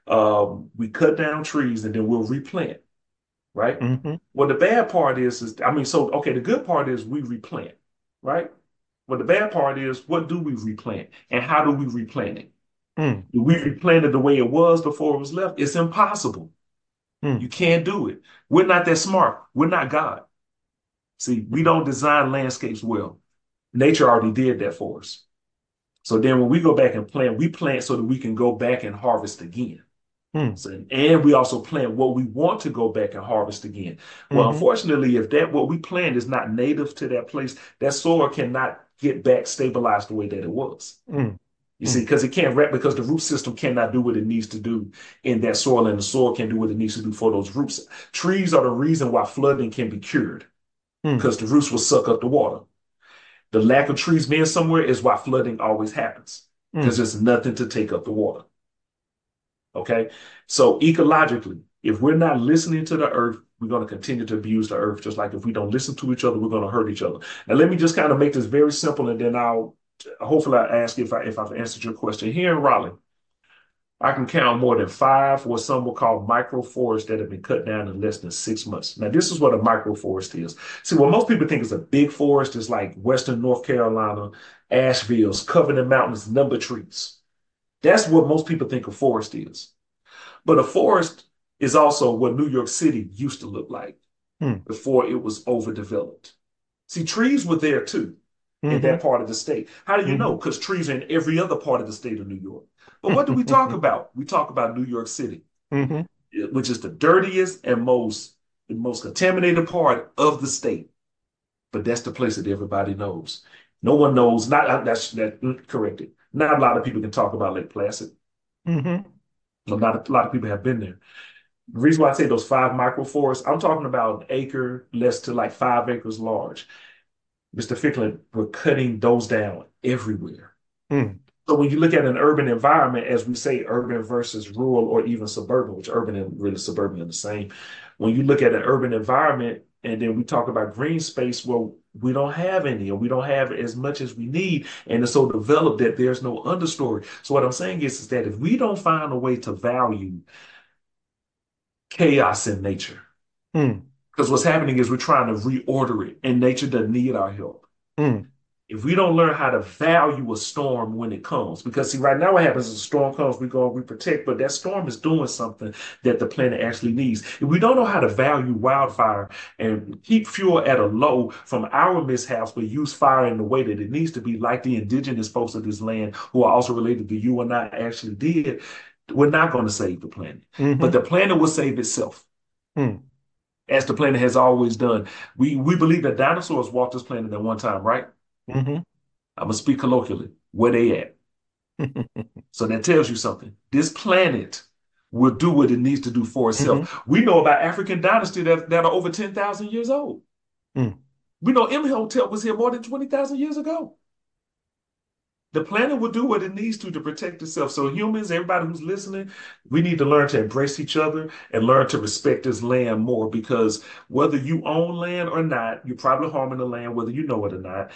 We cut down trees and then we'll replant, right? mm-hmm, Well, the bad part is I mean, so okay, the good part is we replant, right? Well, the bad part is what do we replant and how do we replant it? mm, Do we replant it the way it was before it was left? It's impossible. You mm, can't do it. We're not that smart. We're not God. See, we don't design landscapes well. Nature already did that for us. So then when we go back and plant, we plant so that we can go back and harvest again. mm, So, and we also plant what we want to go back and harvest again. Well, mm-hmm, unfortunately, if that what we plant is not native to that place, that soil cannot get back stabilized the way that it was. mm, You see, mm, because it can't because the root system cannot do what it needs to do in that soil, and the soil can do what it needs to do for those roots. Trees are the reason why flooding can be cured mm, because the roots will suck up the water. The lack of trees being somewhere is why flooding always happens because mm, there's nothing to take up the water. Okay. So ecologically, if we're not listening to the earth, we're going to continue to abuse the earth. Just like if we don't listen to each other, we're going to hurt each other. Now, let me just kind of make this very simple, and then hopefully I ask you if I've answered your question. Here in Raleigh, I can count more than 5 what some will call microforests that have been cut down in less than 6 months. Now, this is what a microforest is. See, what most people think is a big forest is like Western North Carolina, Asheville's, Covenant Mountains, number trees. That's what most people think a forest is. But a forest is also what New York City used to look like mm, before it was overdeveloped. See, trees were there too in mm-hmm, that part of the state. How do you know? mm-hmm. Because trees are in every other part of the state of New York. But what do we talk about? We talk about New York City, Mhm, which is the dirtiest and most contaminated part of the state. But that's the place that everybody knows. No one knows. Not that's that corrected. Not a lot of people can talk about Lake Placid. mhm, Not a lot of people have been there. The reason why I say those 5 microforests, I'm talking about an acre less to like 5 acres large. Mr. Ficklin, we're cutting those down everywhere. mm, So when you look at an urban environment, as we say, urban versus rural or even suburban, which urban and really suburban are the same. When you look at an urban environment and then we talk about green space, well, we don't have any, or we don't have as much as we need. And it's so developed that there's no understory. So what I'm saying is that if we don't find a way to value chaos in nature, mm, because what's happening is we're trying to reorder it and nature doesn't need our help. mm, If we don't learn how to value a storm when it comes, because see, right now what happens is a storm comes, we protect, but that storm is doing something that the planet actually needs. If we don't know how to value wildfire and keep fuel at a low from our mishaps, but use fire in the way that it needs to be, like the indigenous folks of this land who are also related to you and I actually did, we're not going to save the planet. But mhm, the planet will save itself, mm, as the planet has always done. We believe that dinosaurs walked this planet at one time, right? mhm, I'm gonna speak colloquially. Where they at? So that tells you something. This planet will do what it needs to do for mhm, itself. We know about African dynasty that are over 10,000 years old. mm, We know Imhotep was here more than 20,000 years ago. the planet will do what it needs to protect itself. So humans, everybody who's listening, we need to learn to embrace each other and learn to respect this land more because whether you own land or not, you're probably harming the land, whether you know it or not.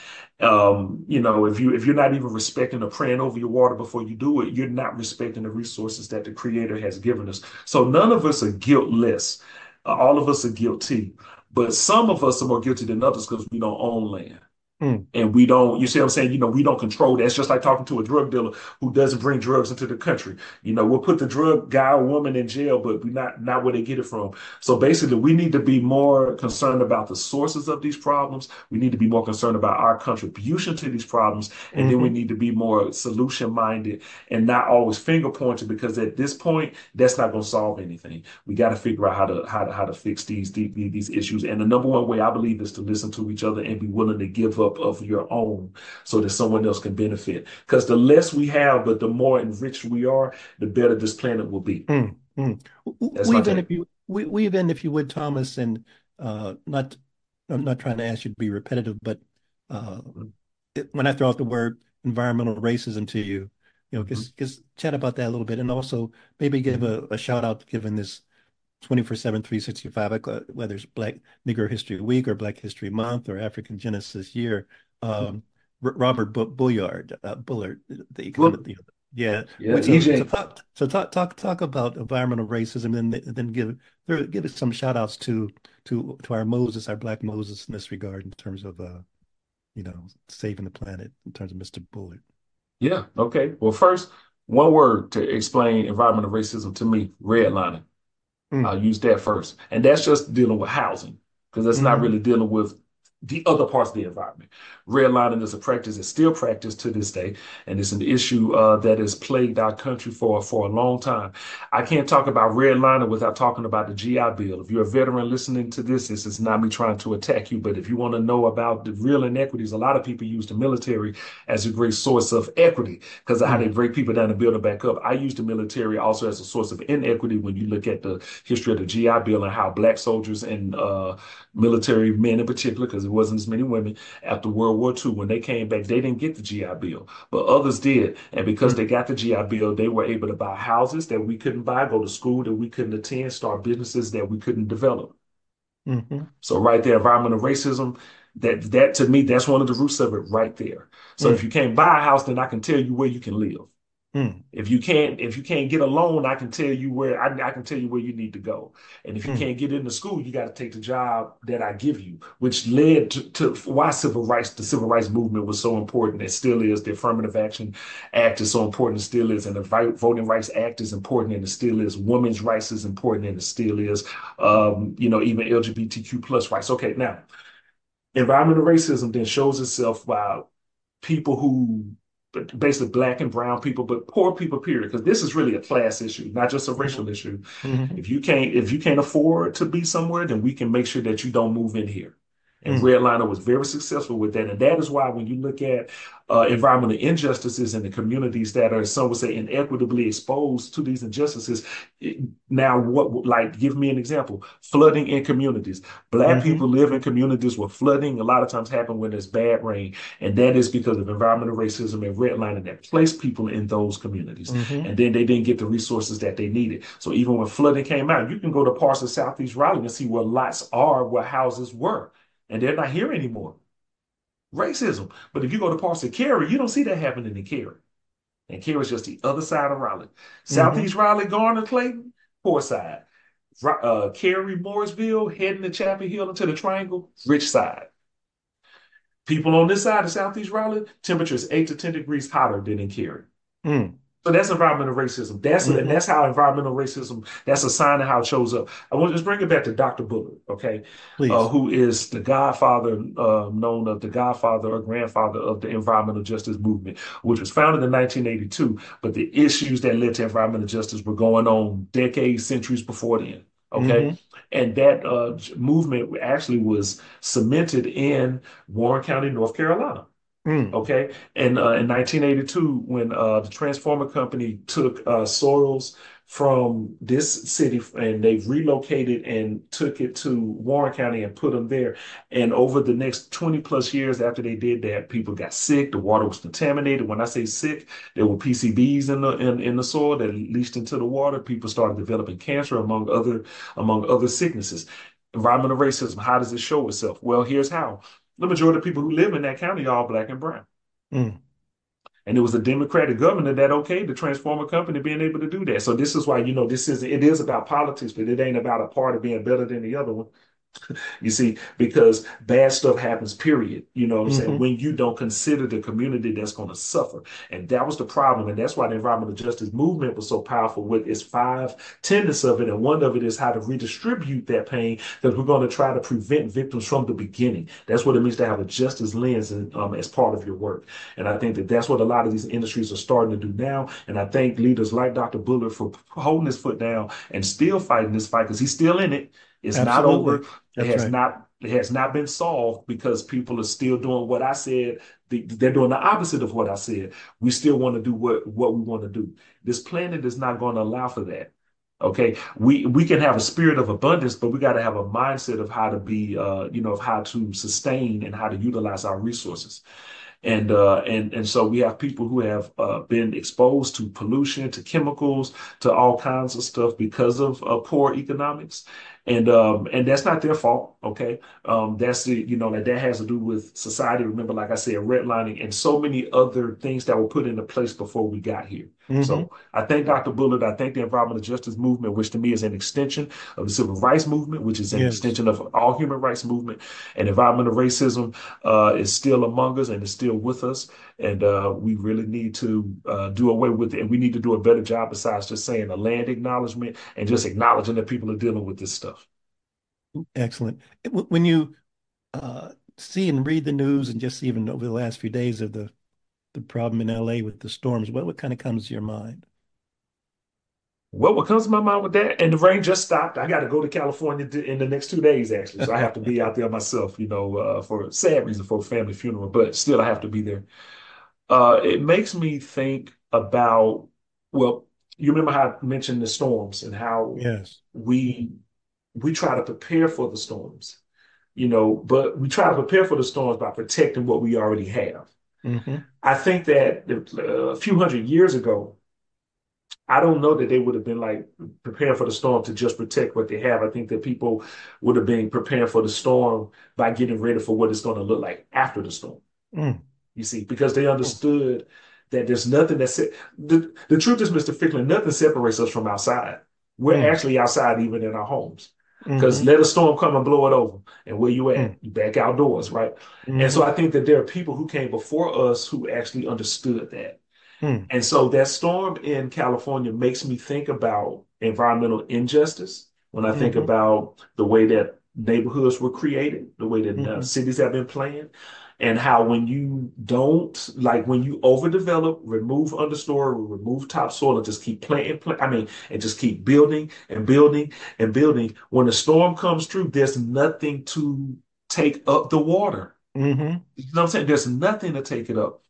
If you're not even respecting or praying over your water before you do it, you're not respecting the resources that the Creator has given us. So none of us are guiltless. All of us are guilty, but some of us are more guilty than others because we don't own land. Mm, And we don't, you see what I'm saying? We don't control that. It's just like talking to a drug dealer who doesn't bring drugs into the country. We'll put the drug guy or woman in jail, but we not where they get it from. So basically, we need to be more concerned about the sources of these problems. We need to be more concerned about our contribution to these problems. And then we hmm need to be more solution minded and not always finger pointing because at this point, that's not going to solve anything. We got to figure out how to fix these issues. And the number one way I believe is to listen to each other and be willing to give up of your own so that someone else can benefit. Because the less we have, but the more enriched we are, the better this planet will be. mm, mm. That's my Weave in take. if you weave in if you would, Thomas, and not I'm not trying to ask you to be repetitive, but uh, when I throw out the word environmental racism to you, Mhm. just chat about that a little bit, and also maybe give a shout out given this 24/7, 365, whether it's Black Negro History Week or Black History Month or African Genesis Year. Um, Robert Bullard, Bullard, the kind Well, of yeah. yeah, So EJ. talk about environmental racism, and then give us some shout outs to our Moses, our Black Moses in this regard in terms of saving the planet in terms of Mr. Bullard. Yeah, okay. Well, first, one word to explain environmental racism to me, redlining. Mm, I'll use that first. And that's just dealing with housing because that's not hmm really dealing with the other parts of the environment. Redlining is a practice that's still practiced to this day, and it's an issue that has plagued our country for a long time. I can't talk about redlining without talking about the GI Bill. If you're a veteran listening to this is not me trying to attack you, but if you want to know about the real inequities, a lot of people use the military as a great source of equity because of how they mm, break people down and build them back up. I use the military also as a source of inequity when you look at the history of the GI Bill and how black soldiers and military men in particular, because it wasn't as many women after World War II. When they came back, they didn't get the GI Bill, but others did. And because mm, they got the GI Bill, they were able to buy houses that we couldn't buy, go to school that we couldn't attend, start businesses that we couldn't develop. hmm So right there, environmental racism, that to me, that's one of the roots of it right there. So if mm, you can't buy a house, then I can tell you where you can live. mm, If you can't get a loan, I can tell you where I can tell you where you need to go. And if you mm, can't get into school, you got to take the job that I give you, which led to why the civil rights movement was so important. It still is. The Affirmative Action Act is so important. It still is. And the Voting Rights Act is important, and it still is. Women's rights is important, and it still is. Even LGBTQ plus rights. Okay, now environmental racism then shows itself by people who basically black and brown people, but poor people, period. Because this is really a class issue, not just a racial hmm issue. hmm If you can't afford to be somewhere, then we can make sure that you don't move in here. And mm, Redliner was very successful with that. And that is why when you look at environmental injustices in the communities that are, some would say, inequitably exposed to these injustices, now like, give me an example. Flooding in communities. Black hmm people live in communities where flooding a lot of times happen when there's bad rain. And that is because of environmental racism and redlining that placed people in those communities. hmm And then they didn't get the resources that they needed. So even when flooding came out, you can go to parts of Southeast Raleigh and see where lots are, where houses were. And they're not here anymore. Racism. But if you go to parts of Cary, you don't see that happening in Cary. And Cary is just the other side of Raleigh. hmm Southeast Raleigh, Garner, Clayton, poor side. Cary, Mooresville, heading to Chapel Hill into the Triangle, rich side. People on this side of Southeast Raleigh, temperature is 8 to 10 degrees hotter than in Cary. mm, So that's environmental racism. And hmm that's how environmental racism, that's a sign of how it shows up. I want to just bring it back to Dr. Bullard, okay, Please. who is the godfather, known of the godfather or grandfather of the environmental justice movement, which was founded in 1982. But the issues that led to environmental justice were going on decades, centuries before then. Okay. hmm And that movement actually was cemented in Warren County, North Carolina. mm, Okay. And in 1982, when the Transformer Company took soils from this city, and they've relocated and took it to Warren County and put them there. And over the next 20 plus years after they did that, people got sick. The water was contaminated. When I say sick, there were PCBs in the soil that leached into the water. People started developing cancer among other sicknesses. Environmental racism, how does it show itself? Well, here's how. The majority of people who live in that county are all black and brown. Mm. And it was a Democratic governor that okayed the Transformer Company being able to do that. So this is why, it is about politics, but it ain't about a party being better than the other one. You see, because bad stuff happens, period. You know what I'm saying? Hmm. When you don't consider the community that's going to suffer. And that was the problem. And that's why the environmental justice movement was so powerful with its five tenets of it. And one of it is how to redistribute that pain, because we're going to try to prevent victims from the beginning. That's what it means to have a justice lens as part of your work. And I think that that's what a lot of these industries are starting to do now. And I thank leaders like Dr. Bullard for holding his foot down and still fighting this fight, because he's still in it. It's not Absolutely. over. It That's has right. not it has not been solved, because people are still doing what I said. They're doing the opposite of what I said. We still want to do what we want to do. This planet is not going to allow for that. Okay, we can have a spirit of abundance, but we got to have a mindset of how to be, of how to sustain and how to utilize our resources. And so we have people who have been exposed to pollution, to chemicals, to all kinds of stuff because of poor economics. And that's not their fault. Okay. That's like that has to do with society. Remember, like I said, redlining and so many other things that were put into place before we got here. Hmm. So I thank Dr. Bullard. I thank the environmental justice movement, which to me is an extension of the civil rights movement, which is an Yes. extension of all human rights movement. And environmental racism is still among us and is still with us. And we really need to do away with it. And we need to do a better job besides just saying a land acknowledgement and just acknowledging that people are dealing with this stuff. Excellent. When you see and read the news, and just even over the last few days of the problem in LA with the storms, what kind of comes to your mind? Well, what comes to my mind with that, and the rain just stopped. I got to go to California in the next 2 days, actually. So I have to be out there myself, for a sad reason, for a family funeral, but still I have to be there. It makes me think about, well, you remember how I mentioned the storms and how Yes. we we try to prepare for the storms, but we try to prepare for the storms by protecting what we already have. Hmm. I think that a few hundred years ago, I don't know that they would have been like preparing for the storm to just protect what they have. I think that people would have been preparing for the storm by getting ready for what it's going to look like after the storm. Mm. You see, because they understood that there's nothing the truth is, Mr. Ficklin, nothing separates us from outside. We're Mm. actually outside even in our homes. Because Hmm. let a storm come and blow it over. And where you at? Mm. You back outdoors, right? And so Hmm. I think that there are people who came before us who actually understood that. Mm. And so that storm in California makes me think about environmental injustice when I think Hmm. about the way that neighborhoods were created, the way that Hmm. cities have been planned, and how when you don't, like when you overdevelop, remove understory, remove topsoil, and just keep and just keep building and building and building. When a storm comes through, there's nothing to take up the water. Hmm. You know what I'm saying? There's nothing to take it up.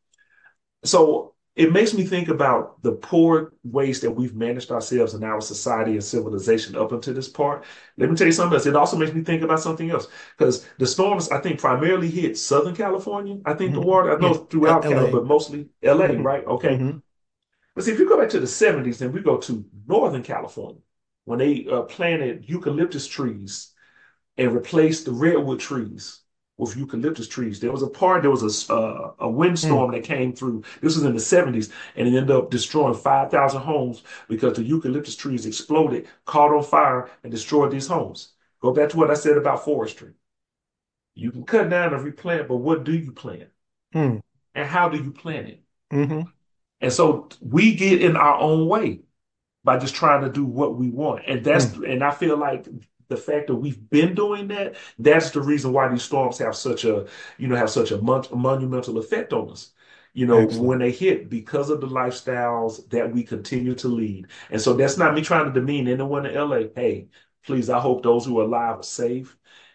So it makes me think about the poor ways that we've managed ourselves in our society and civilization up until this part. Let me tell you something else. It also makes me think about something else, because the storms, I think, primarily hit Southern California. I think the Hmm. water, I know Yeah. throughout Canada, LA. but mostly LA, Hmm. right? Okay. Hmm. But see, if you go back to the 70s and we go to Northern California, when they planted eucalyptus trees and replaced the redwood trees with eucalyptus trees. There was a Mm. windstorm that came through. This was in the 70s, and it ended up destroying 5,000 homes because the eucalyptus trees exploded, caught on fire, and destroyed these homes. Go back to what I said about forestry. You can cut down and replant, but what do you plant? Mm. And how do you plant it? Hmm. And so we get in our own way by just trying to do what we want. Mm. And I feel like the fact that we've been doing that, that's the reason why these storms have such a monumental effect on us. Excellent. When they hit, because of the lifestyles that we continue to lead. And so that's not me trying to demean anyone in LA. Hey, please, I hope those who are alive are safe.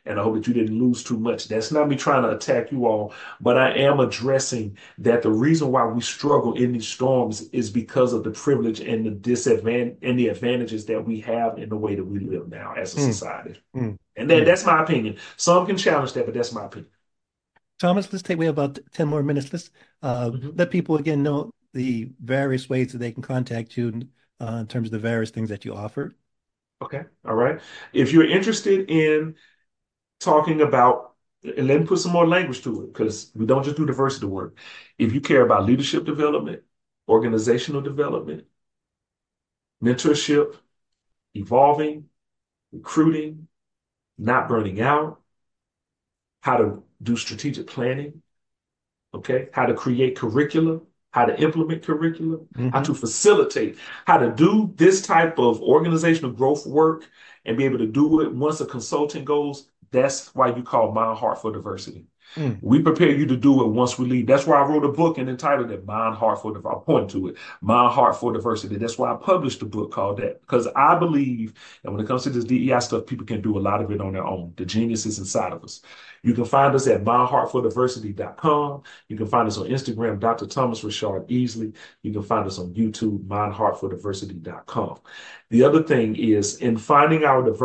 and I hope that you didn't lose too much. That's not me trying to attack you all, but I am addressing that the reason why we struggle in these storms is because of the privilege and the disadvantage and the advantages that we have in the way that we live now as a Mm, society. mm, And mm. that's my opinion. Some can challenge that, but that's my opinion. Thomas, let's take we have about 10 more minutes. Let's Mhm. let people again know the various ways that they can contact you in terms of the various things that you offer. Okay. All right. If you're interested in talking about, and let me put some more language to it, because we don't just do diversity work. If you care about leadership development, organizational development, mentorship, evolving, recruiting, not burning out, how to do strategic planning, okay, how to create curricula, how to implement curricula, how Hmm. to facilitate, how to do this type of organizational growth work and be able to do it once a consultant goes. That's why you call Mind Heart for Diversity. Mm, We prepare you to do it once we leave. That's why I wrote a book and entitled it Mind Heart for Diversity. I point to it, Mind Heart for Diversity. That's why I published a book called that, because I believe that when it comes to this DEI stuff, people can do a lot of it on their own. The genius is inside of us. You can find us at mindheartfordiversity.com. You can find us on Instagram, Dr. Thomas Richard Easley. You can find us on YouTube, mindheartfordiversity.com. The other thing is in finding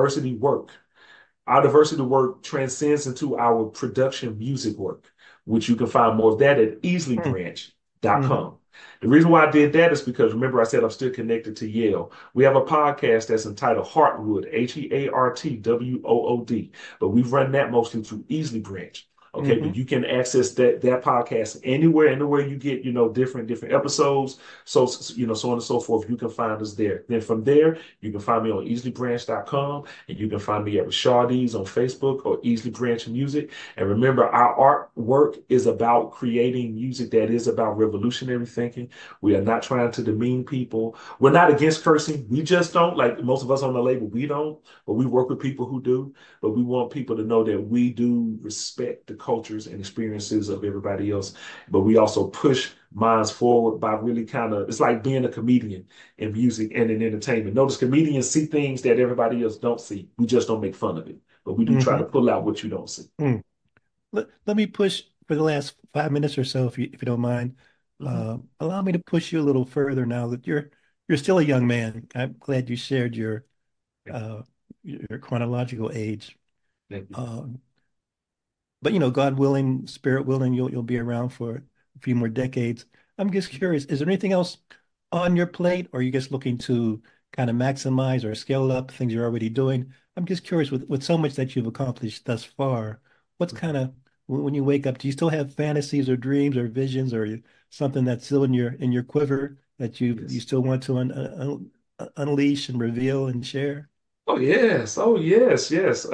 our diversity work transcends into our production music work, which you can find more of that at mm, hmm. easlybranch.com. The reason why I did that is because remember I said I'm still connected to Yale. We have a podcast that's entitled Heartwood, Heartwood, but we've run that mostly through Easley Branch. Okay, Hmm. but you can access that podcast anywhere you get, different episodes. So, so on and so forth. You can find us there. Then from there, you can find me on easlybranch.com. And you can find me at Richardies on Facebook or Easley Branch Music. And remember, our artwork is about creating music that is about revolutionary thinking. We are not trying to demean people. We're not against cursing. We just don't. Like most of us on the label, we don't. But we work with people who do. But we want people to know that we do respect the cultures and experiences of everybody else. But we also push minds forward by really it's like being a comedian in music and in entertainment. Notice comedians see things that everybody else don't see. We just don't make fun of it, but we do try Hmm. to pull out what you don't see. Mm. Let me push for the last 5 minutes or so, if you don't mind. Mhm. Allow me to push you a little further now that you're still a young man. I'm glad you shared Yeah. uh, your chronological age. Thank you. Um, but God willing, spirit willing, you'll be around for a few more decades. I'm just curious, is there anything else on your plate, or are you just looking to kind of maximize or scale up things you're already doing? I'm just curious with so much that you've accomplished thus far, what's kind of when you wake up, do you still have fantasies or dreams or visions or something that's still in your quiver that you Yes. still want to unleash and reveal and share? Oh yes. Oh yes. Yes.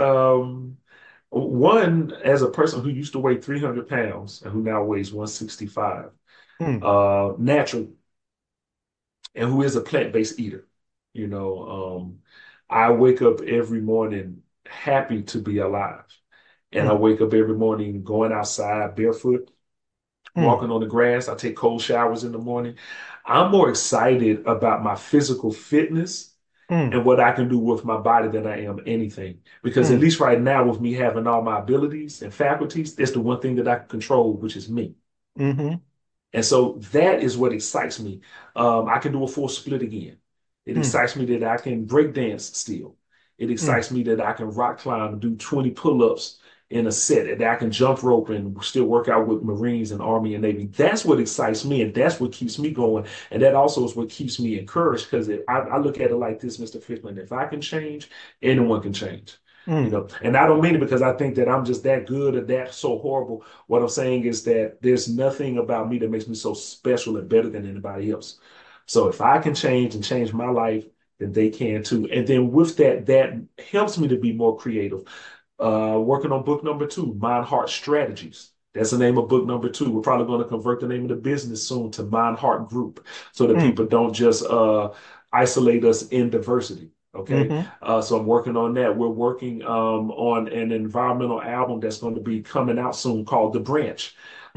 One, as a person who used to weigh 300 pounds and who now weighs 165, Hmm. naturally, and who is a plant-based eater. You know, I wake up every morning happy to be alive. And I Hmm. wake up every morning going outside barefoot, Hmm. walking on the grass. I take cold showers in the morning. I'm more excited about my physical fitness Hmm. and what I can do with my body than I am anything. Because at Hmm. least right now, with me having all my abilities and faculties, it's the one thing that I can control, which is me. Hmm. And so that is what excites me. I can do a full split again. It Hmm. excites me that I can break dance still. It Hmm. excites me that I can rock climb and do 20 pull-ups in a set, and that I can jump rope and still work out with Marines and Army and Navy. That's what excites me, and that's what keeps me going. And that also is what keeps me encouraged because I look at it like this, Mr. Ficklin. If I can change, anyone can change. Hmm. And I don't mean it because I think that I'm just that good or that so horrible. What I'm saying is that there's nothing about me that makes me so special and better than anybody else. So if I can change and change my life, then they can too. And then with that, that helps me to be more creative. Working on book number 2, Mind Heart Strategies. That's the name of book number 2. We're probably going to convert the name of the business soon to Mind Heart Group so that Hmm. people don't just isolate us in diversity. Okay. Hmm. So I'm working on that. We're working on an environmental album that's going to be coming out soon called The Branch.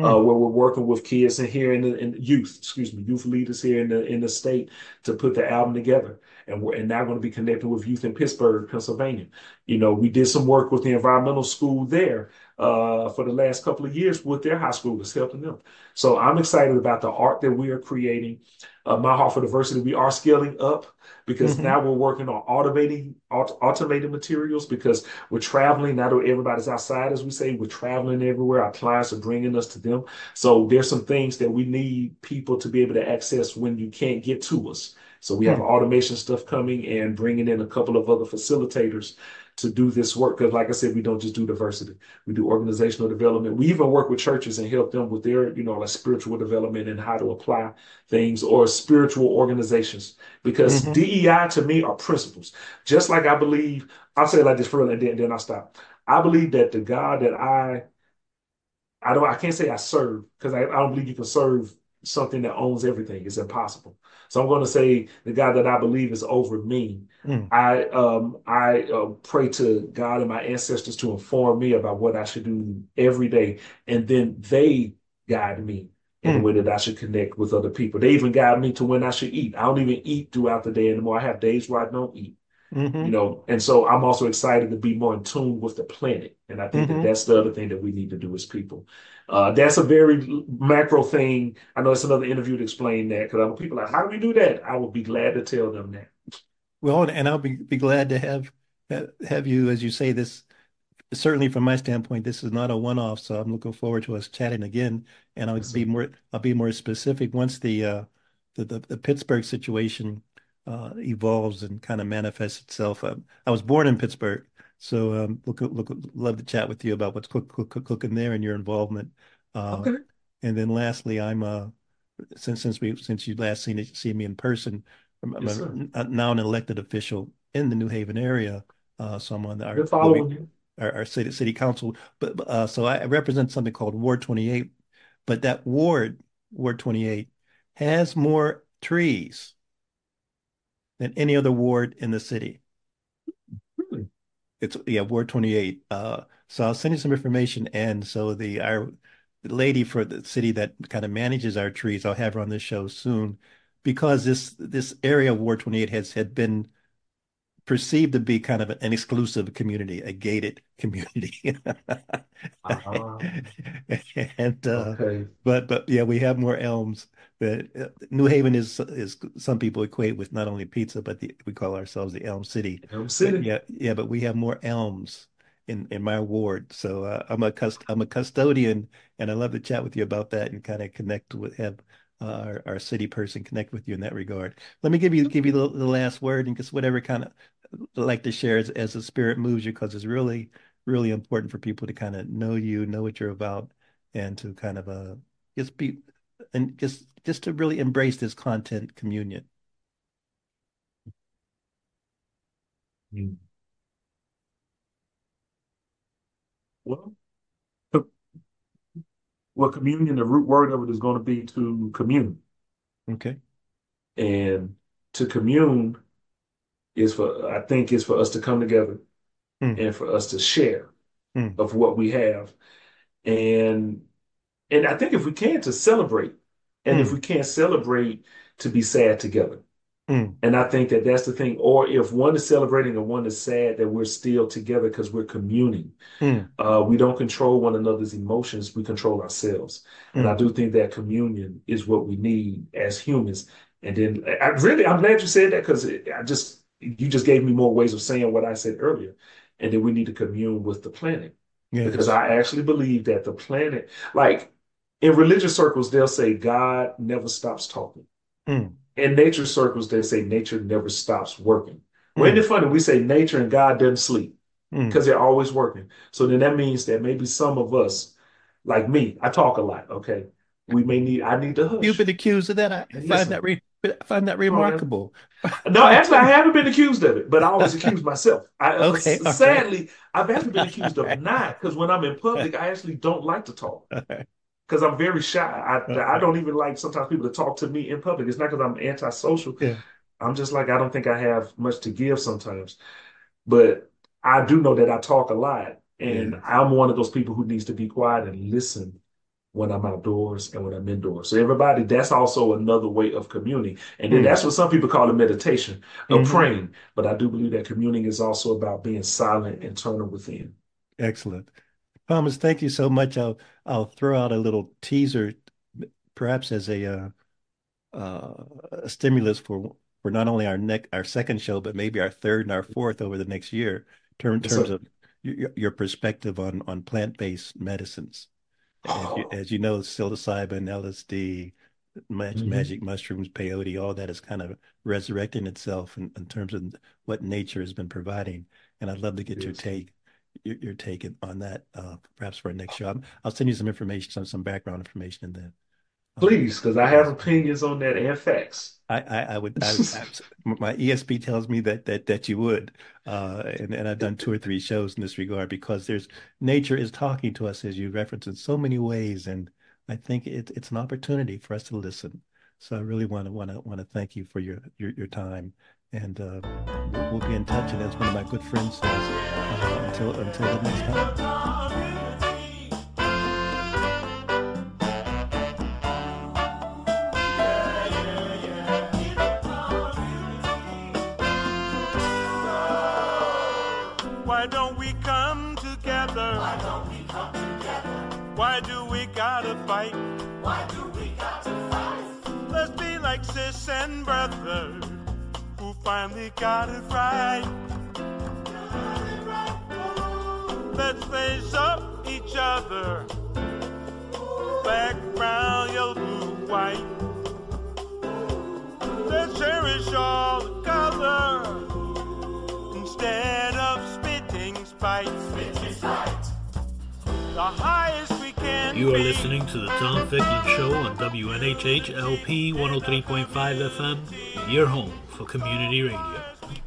Hmm. where we're working with kids and here in youth, excuse me, youth leaders here in the state to put the album together. And we're now going to be connecting with youth in Pittsburgh, Pennsylvania. We did some work with the environmental school there for the last couple of years with their high schoolers, helping them. So I'm excited about the art that we are creating. My Heart for Diversity, we are scaling up because Hmm. now we're working on automated materials because we're traveling. Now that everybody's outside, as we say, we're traveling everywhere. Our clients are bringing us to them. So there's some things that we need people to be able to access when you can't get to us. So we have Hmm. automation stuff coming and bringing in a couple of other facilitators to do this work. Because like I said, we don't just do diversity. We do organizational development. We even work with churches and help them with their, like spiritual development and how to apply things or spiritual organizations. Because Hmm. DEI to me are principles. Just like I believe, I'll say it like this for real and then I'll stop. I believe that the God that I can't say I serve because I don't believe you can serve something that owns everything. It's impossible. So I'm going to say the God that I believe is over me. Hmm. I pray to God and my ancestors to inform me about what I should do every day, and then they guide me in the Hmm. way that I should connect with other people. They even guide me to when I should eat. I don't even eat throughout the day anymore. I have days where I don't eat Hmm. and so I'm also excited to be more in tune with the planet. And I think that Hmm. that's the other thing that we need to do as people. That's a very macro thing. I know it's another interview to explain that because people are like, how do we do that? I will be glad to tell them that. Well, and I'll be glad to have you, as you say, this certainly from my standpoint, this is not a one-off. So I'm looking forward to us chatting again, and Yes, sir. I'll be more specific once the Pittsburgh situation evolves and kind of manifests itself. I was born in Pittsburgh, so love to chat with you about what's cooking there and your involvement. Uh, Okay. and then lastly, I'm since you last seen me in person, Yes, sir. now an elected official in the New Haven area. So I'm on Good following you. our city council. But so I represent something called Ward 28. But that Ward 28, has more trees than any other ward in the city. Really? It's yeah, Ward 28. So I'll send you some information. And so the lady for the city that kind of manages our trees, I'll have her on this show soon, because this area of Ward 28 had been perceived to be kind of an exclusive community, a gated community. Ah, And okay. but yeah, we have more elms. But New Haven is some people equate with not only pizza, but we call ourselves the Elm City. Elm But City. yeah, but we have more elms in my ward. So I'm a custodian, and I love to chat with you about that and kind of connect with have our city person connect with you in that regard. Let me give you the last word and just whatever kind of like to share as the spirit moves you, because it's really important for people to kind of know you, know what you're about, and to kind of just be and just to really embrace this content communion. Mm. Well, well, communion, the root word of it is going to be to commune. Okay. And to commune I think, is for us to come together Mm, and for us to share mm, of what we have. And and I think if we can to celebrate, and if we mm, can't celebrate, to be sad together. mm, And I think that that's the thing. Or if one is celebrating and one is sad, that we're still together because we're communing. mm, We don't control one another's emotions, we control ourselves. And I mm. do think that communion is what we need as humans. And then I'm glad you said that because you just gave me more ways of saying what I said earlier. And then we need to commune with the planet because Yes. I actually believe that the planet, like in religious circles, they'll say God never stops talking. Mm, In nature circles, they say nature never stops working. Well, isn't mm, it funny? We say nature and God doesn't sleep mm. because they're always working. So then that means that maybe some of us, like me, I talk a lot. Okay, I need to You've hush been accused of that. I and find listen. find that Come on now. remarkable. No, actually, I haven't been accused of it, but I always accuse myself. Okay, all right. Sadly, I've actually been accused of not because when I'm in public, I actually don't like to talk All right. because I'm very shy. I Okay. don't even like sometimes people to talk to me in public. It's not because I'm antisocial. Yeah. I'm just like I don't think I have much to give sometimes. But I do know that I talk a lot, and Yes. I'm one of those people who needs to be quiet and listen when I'm outdoors and when I'm indoors. So everybody, that's also another way of communing. And then Hmm. that's what some people call a meditation, a Hmm. praying. But I do believe that communing is also about being silent and turning within. Excellent. Thomas, thank you so much. I'll throw out a little teaser, perhaps as a stimulus for not only our second show, but maybe our third and our fourth over the next year, in Yes, terms sir. of your perspective on plant-based medicines. As you know, psilocybin, LSD, Mhm. magic mushrooms, peyote, all that is kind of resurrecting itself in terms of what nature has been providing. And I'd love to get Yes. your take on that, perhaps for our next show. I'll send you some information, some background information in Please, because I the have ESP. opinions on that and facts. My ESP tells me that you would, and I've done two or three shows in this regard because there's nature is talking to us as you reference in so many ways, and I think it's an opportunity for us to listen. So I really want to thank you for your time, and we'll be in touch. And as one of my good friends says, until the next time. Why don't we come together? Why don't we come together? Why do we gotta fight? Why do we got to fight? Let's be like sis and brother who finally got it right. Let's face up each other, black, brown, yellow, blue, white. Let's cherish all the color instead of spitting spite. Spitting spite. The highest we can You are be. listening to the Tom Ficklin Show on WNHH LP 103.5 FM, your home for community radio.